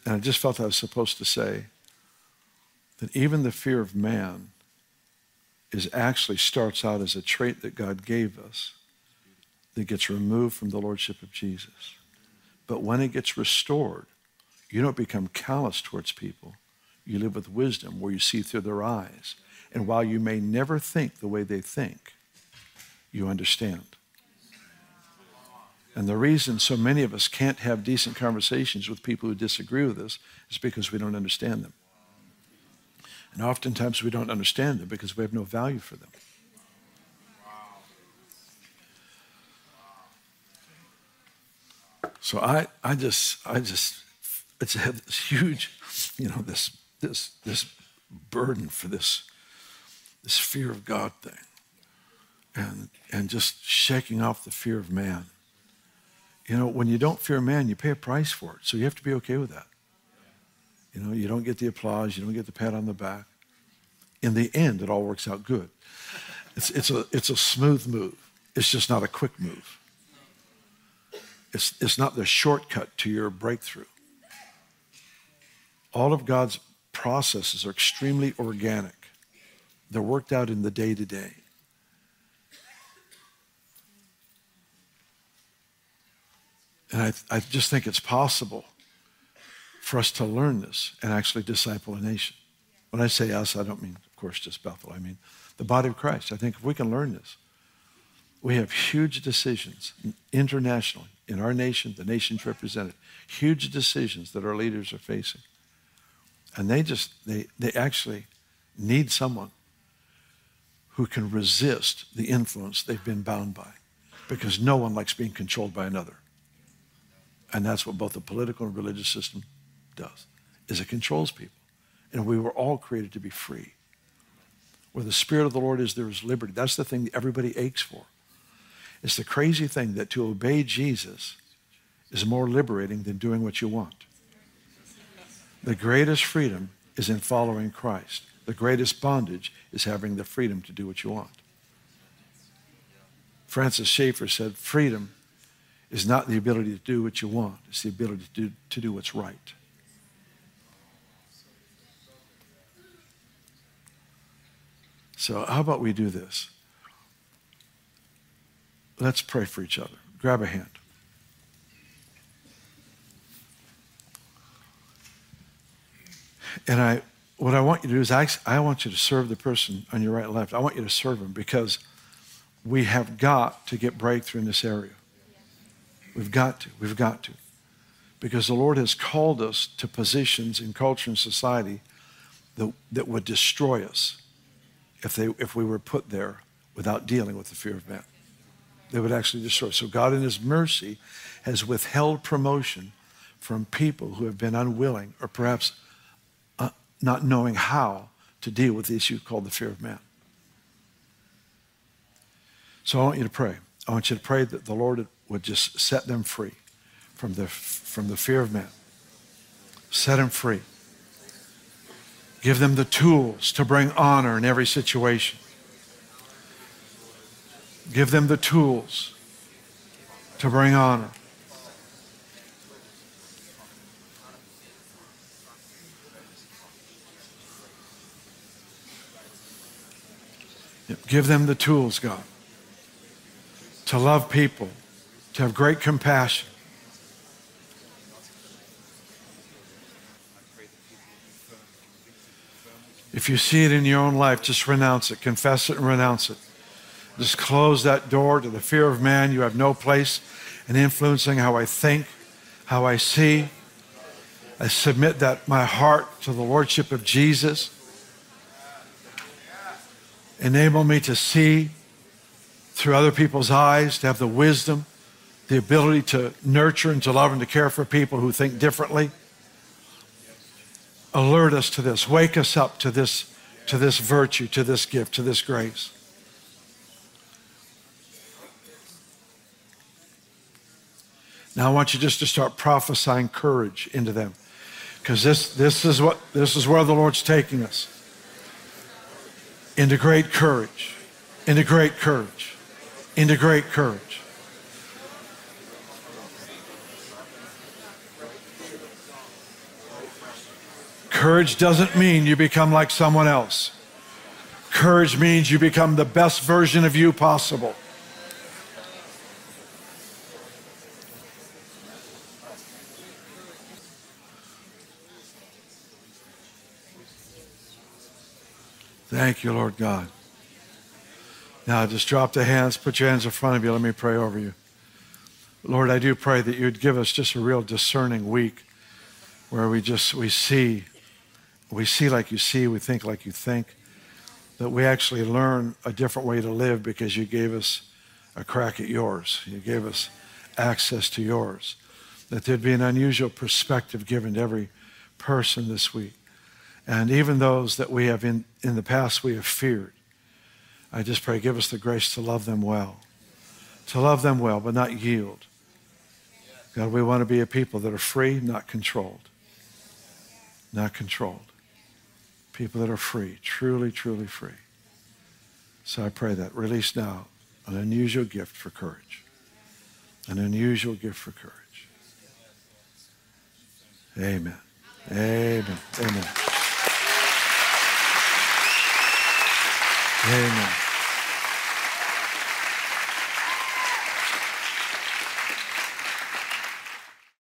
And I just felt I was supposed to say that even the fear of man is actually starts out as a trait that God gave us that gets removed from the lordship of Jesus. But when it gets restored, you don't become callous towards people. You live with wisdom where you see through their eyes. And while you may never think the way they think, you understand. And the reason so many of us can't have decent conversations with people who disagree with us is because we don't understand them. And oftentimes we don't understand them because we have no value for them. So I, I just, I just, it's had this huge, you know, this, this, this burden for this, this fear of God thing, and and just shaking off the fear of man. You know, when you don't fear man, you pay a price for it. So you have to be okay with that. You know, you don't get the applause, you don't get the pat on the back. In the end, it all works out good. It's it's a it's a smooth move. It's just not a quick move. It's, it's not the shortcut to your breakthrough. All of God's processes are extremely organic. They're worked out in the day-to-day. And I, I just think it's possible for us to learn this and actually disciple a nation. When I say us, I don't mean, of course, just Bethel. I mean the body of Christ. I think if we can learn this, we have huge decisions internationally, in our nation, the nations represented, huge decisions that our leaders are facing. And they just, they, they actually need someone who can resist the influence they've been bound by, because no one likes being controlled by another. And that's what both the political and religious system does, is it controls people. And we were all created to be free. Where the Spirit of the Lord is, there is liberty. That's the thing that everybody aches for. It's the crazy thing that to obey Jesus is more liberating than doing what you want. The greatest freedom is in following Christ. The greatest bondage is having the freedom to do what you want. Francis Schaeffer said, freedom is not the ability to do what you want. It's the ability to do, to do what's right. So how about we do this? Let's pray for each other. Grab a hand. And I, what I want you to do is I, I want you to serve the person on your right and left. I want you to serve them because we have got to get breakthrough in this area. We've got to. We've got to. Because the Lord has called us to positions in culture and society that, that would destroy us if, they, if we were put there without dealing with the fear of man. They would actually destroy. So God in his mercy has withheld promotion from people who have been unwilling or perhaps uh, not knowing how to deal with the issue called the fear of man. So I want you to pray. I want you to pray that the Lord would just set them free from the, from the fear of man. Set them free. Give them the tools to bring honor in every situation. Give them the tools to bring honor. Give them the tools, God, to love people, to have great compassion. If you see it in your own life, just renounce it, confess it and renounce it. Just close that door to the fear of man. You have no place in influencing how I think, how I see. I submit that my heart to the lordship of Jesus. Enable me to see through other people's eyes, to have the wisdom, the ability to nurture and to love and to care for people who think differently. Alert us to this. Wake us up to this, to this virtue, to this gift, to this grace. Now I want you just to start prophesying courage into them, because this, this is what this is where the Lord's taking us. Into great courage, into great courage, into great courage. Courage doesn't mean you become like someone else. Courage means you become the best version of you possible. Thank you, Lord God. Now just drop the hands, put your hands in front of you. Let me pray over you. Lord, I do pray that you'd give us just a real discerning week where we just, we see, we see like you see, we think like you think, that we actually learn a different way to live because you gave us a crack at yours. You gave us access to yours. That there'd be an unusual perspective given to every person this week. And even those that we have in, in the past we have feared, I just pray, give us the grace to love them well. To love them well, but not yield. God, we want to be a people that are free, not controlled. Not controlled. People that are free, truly, truly free. So I pray that. Release now an unusual gift for courage. An unusual gift for courage. Amen. Amen. Amen. Amen.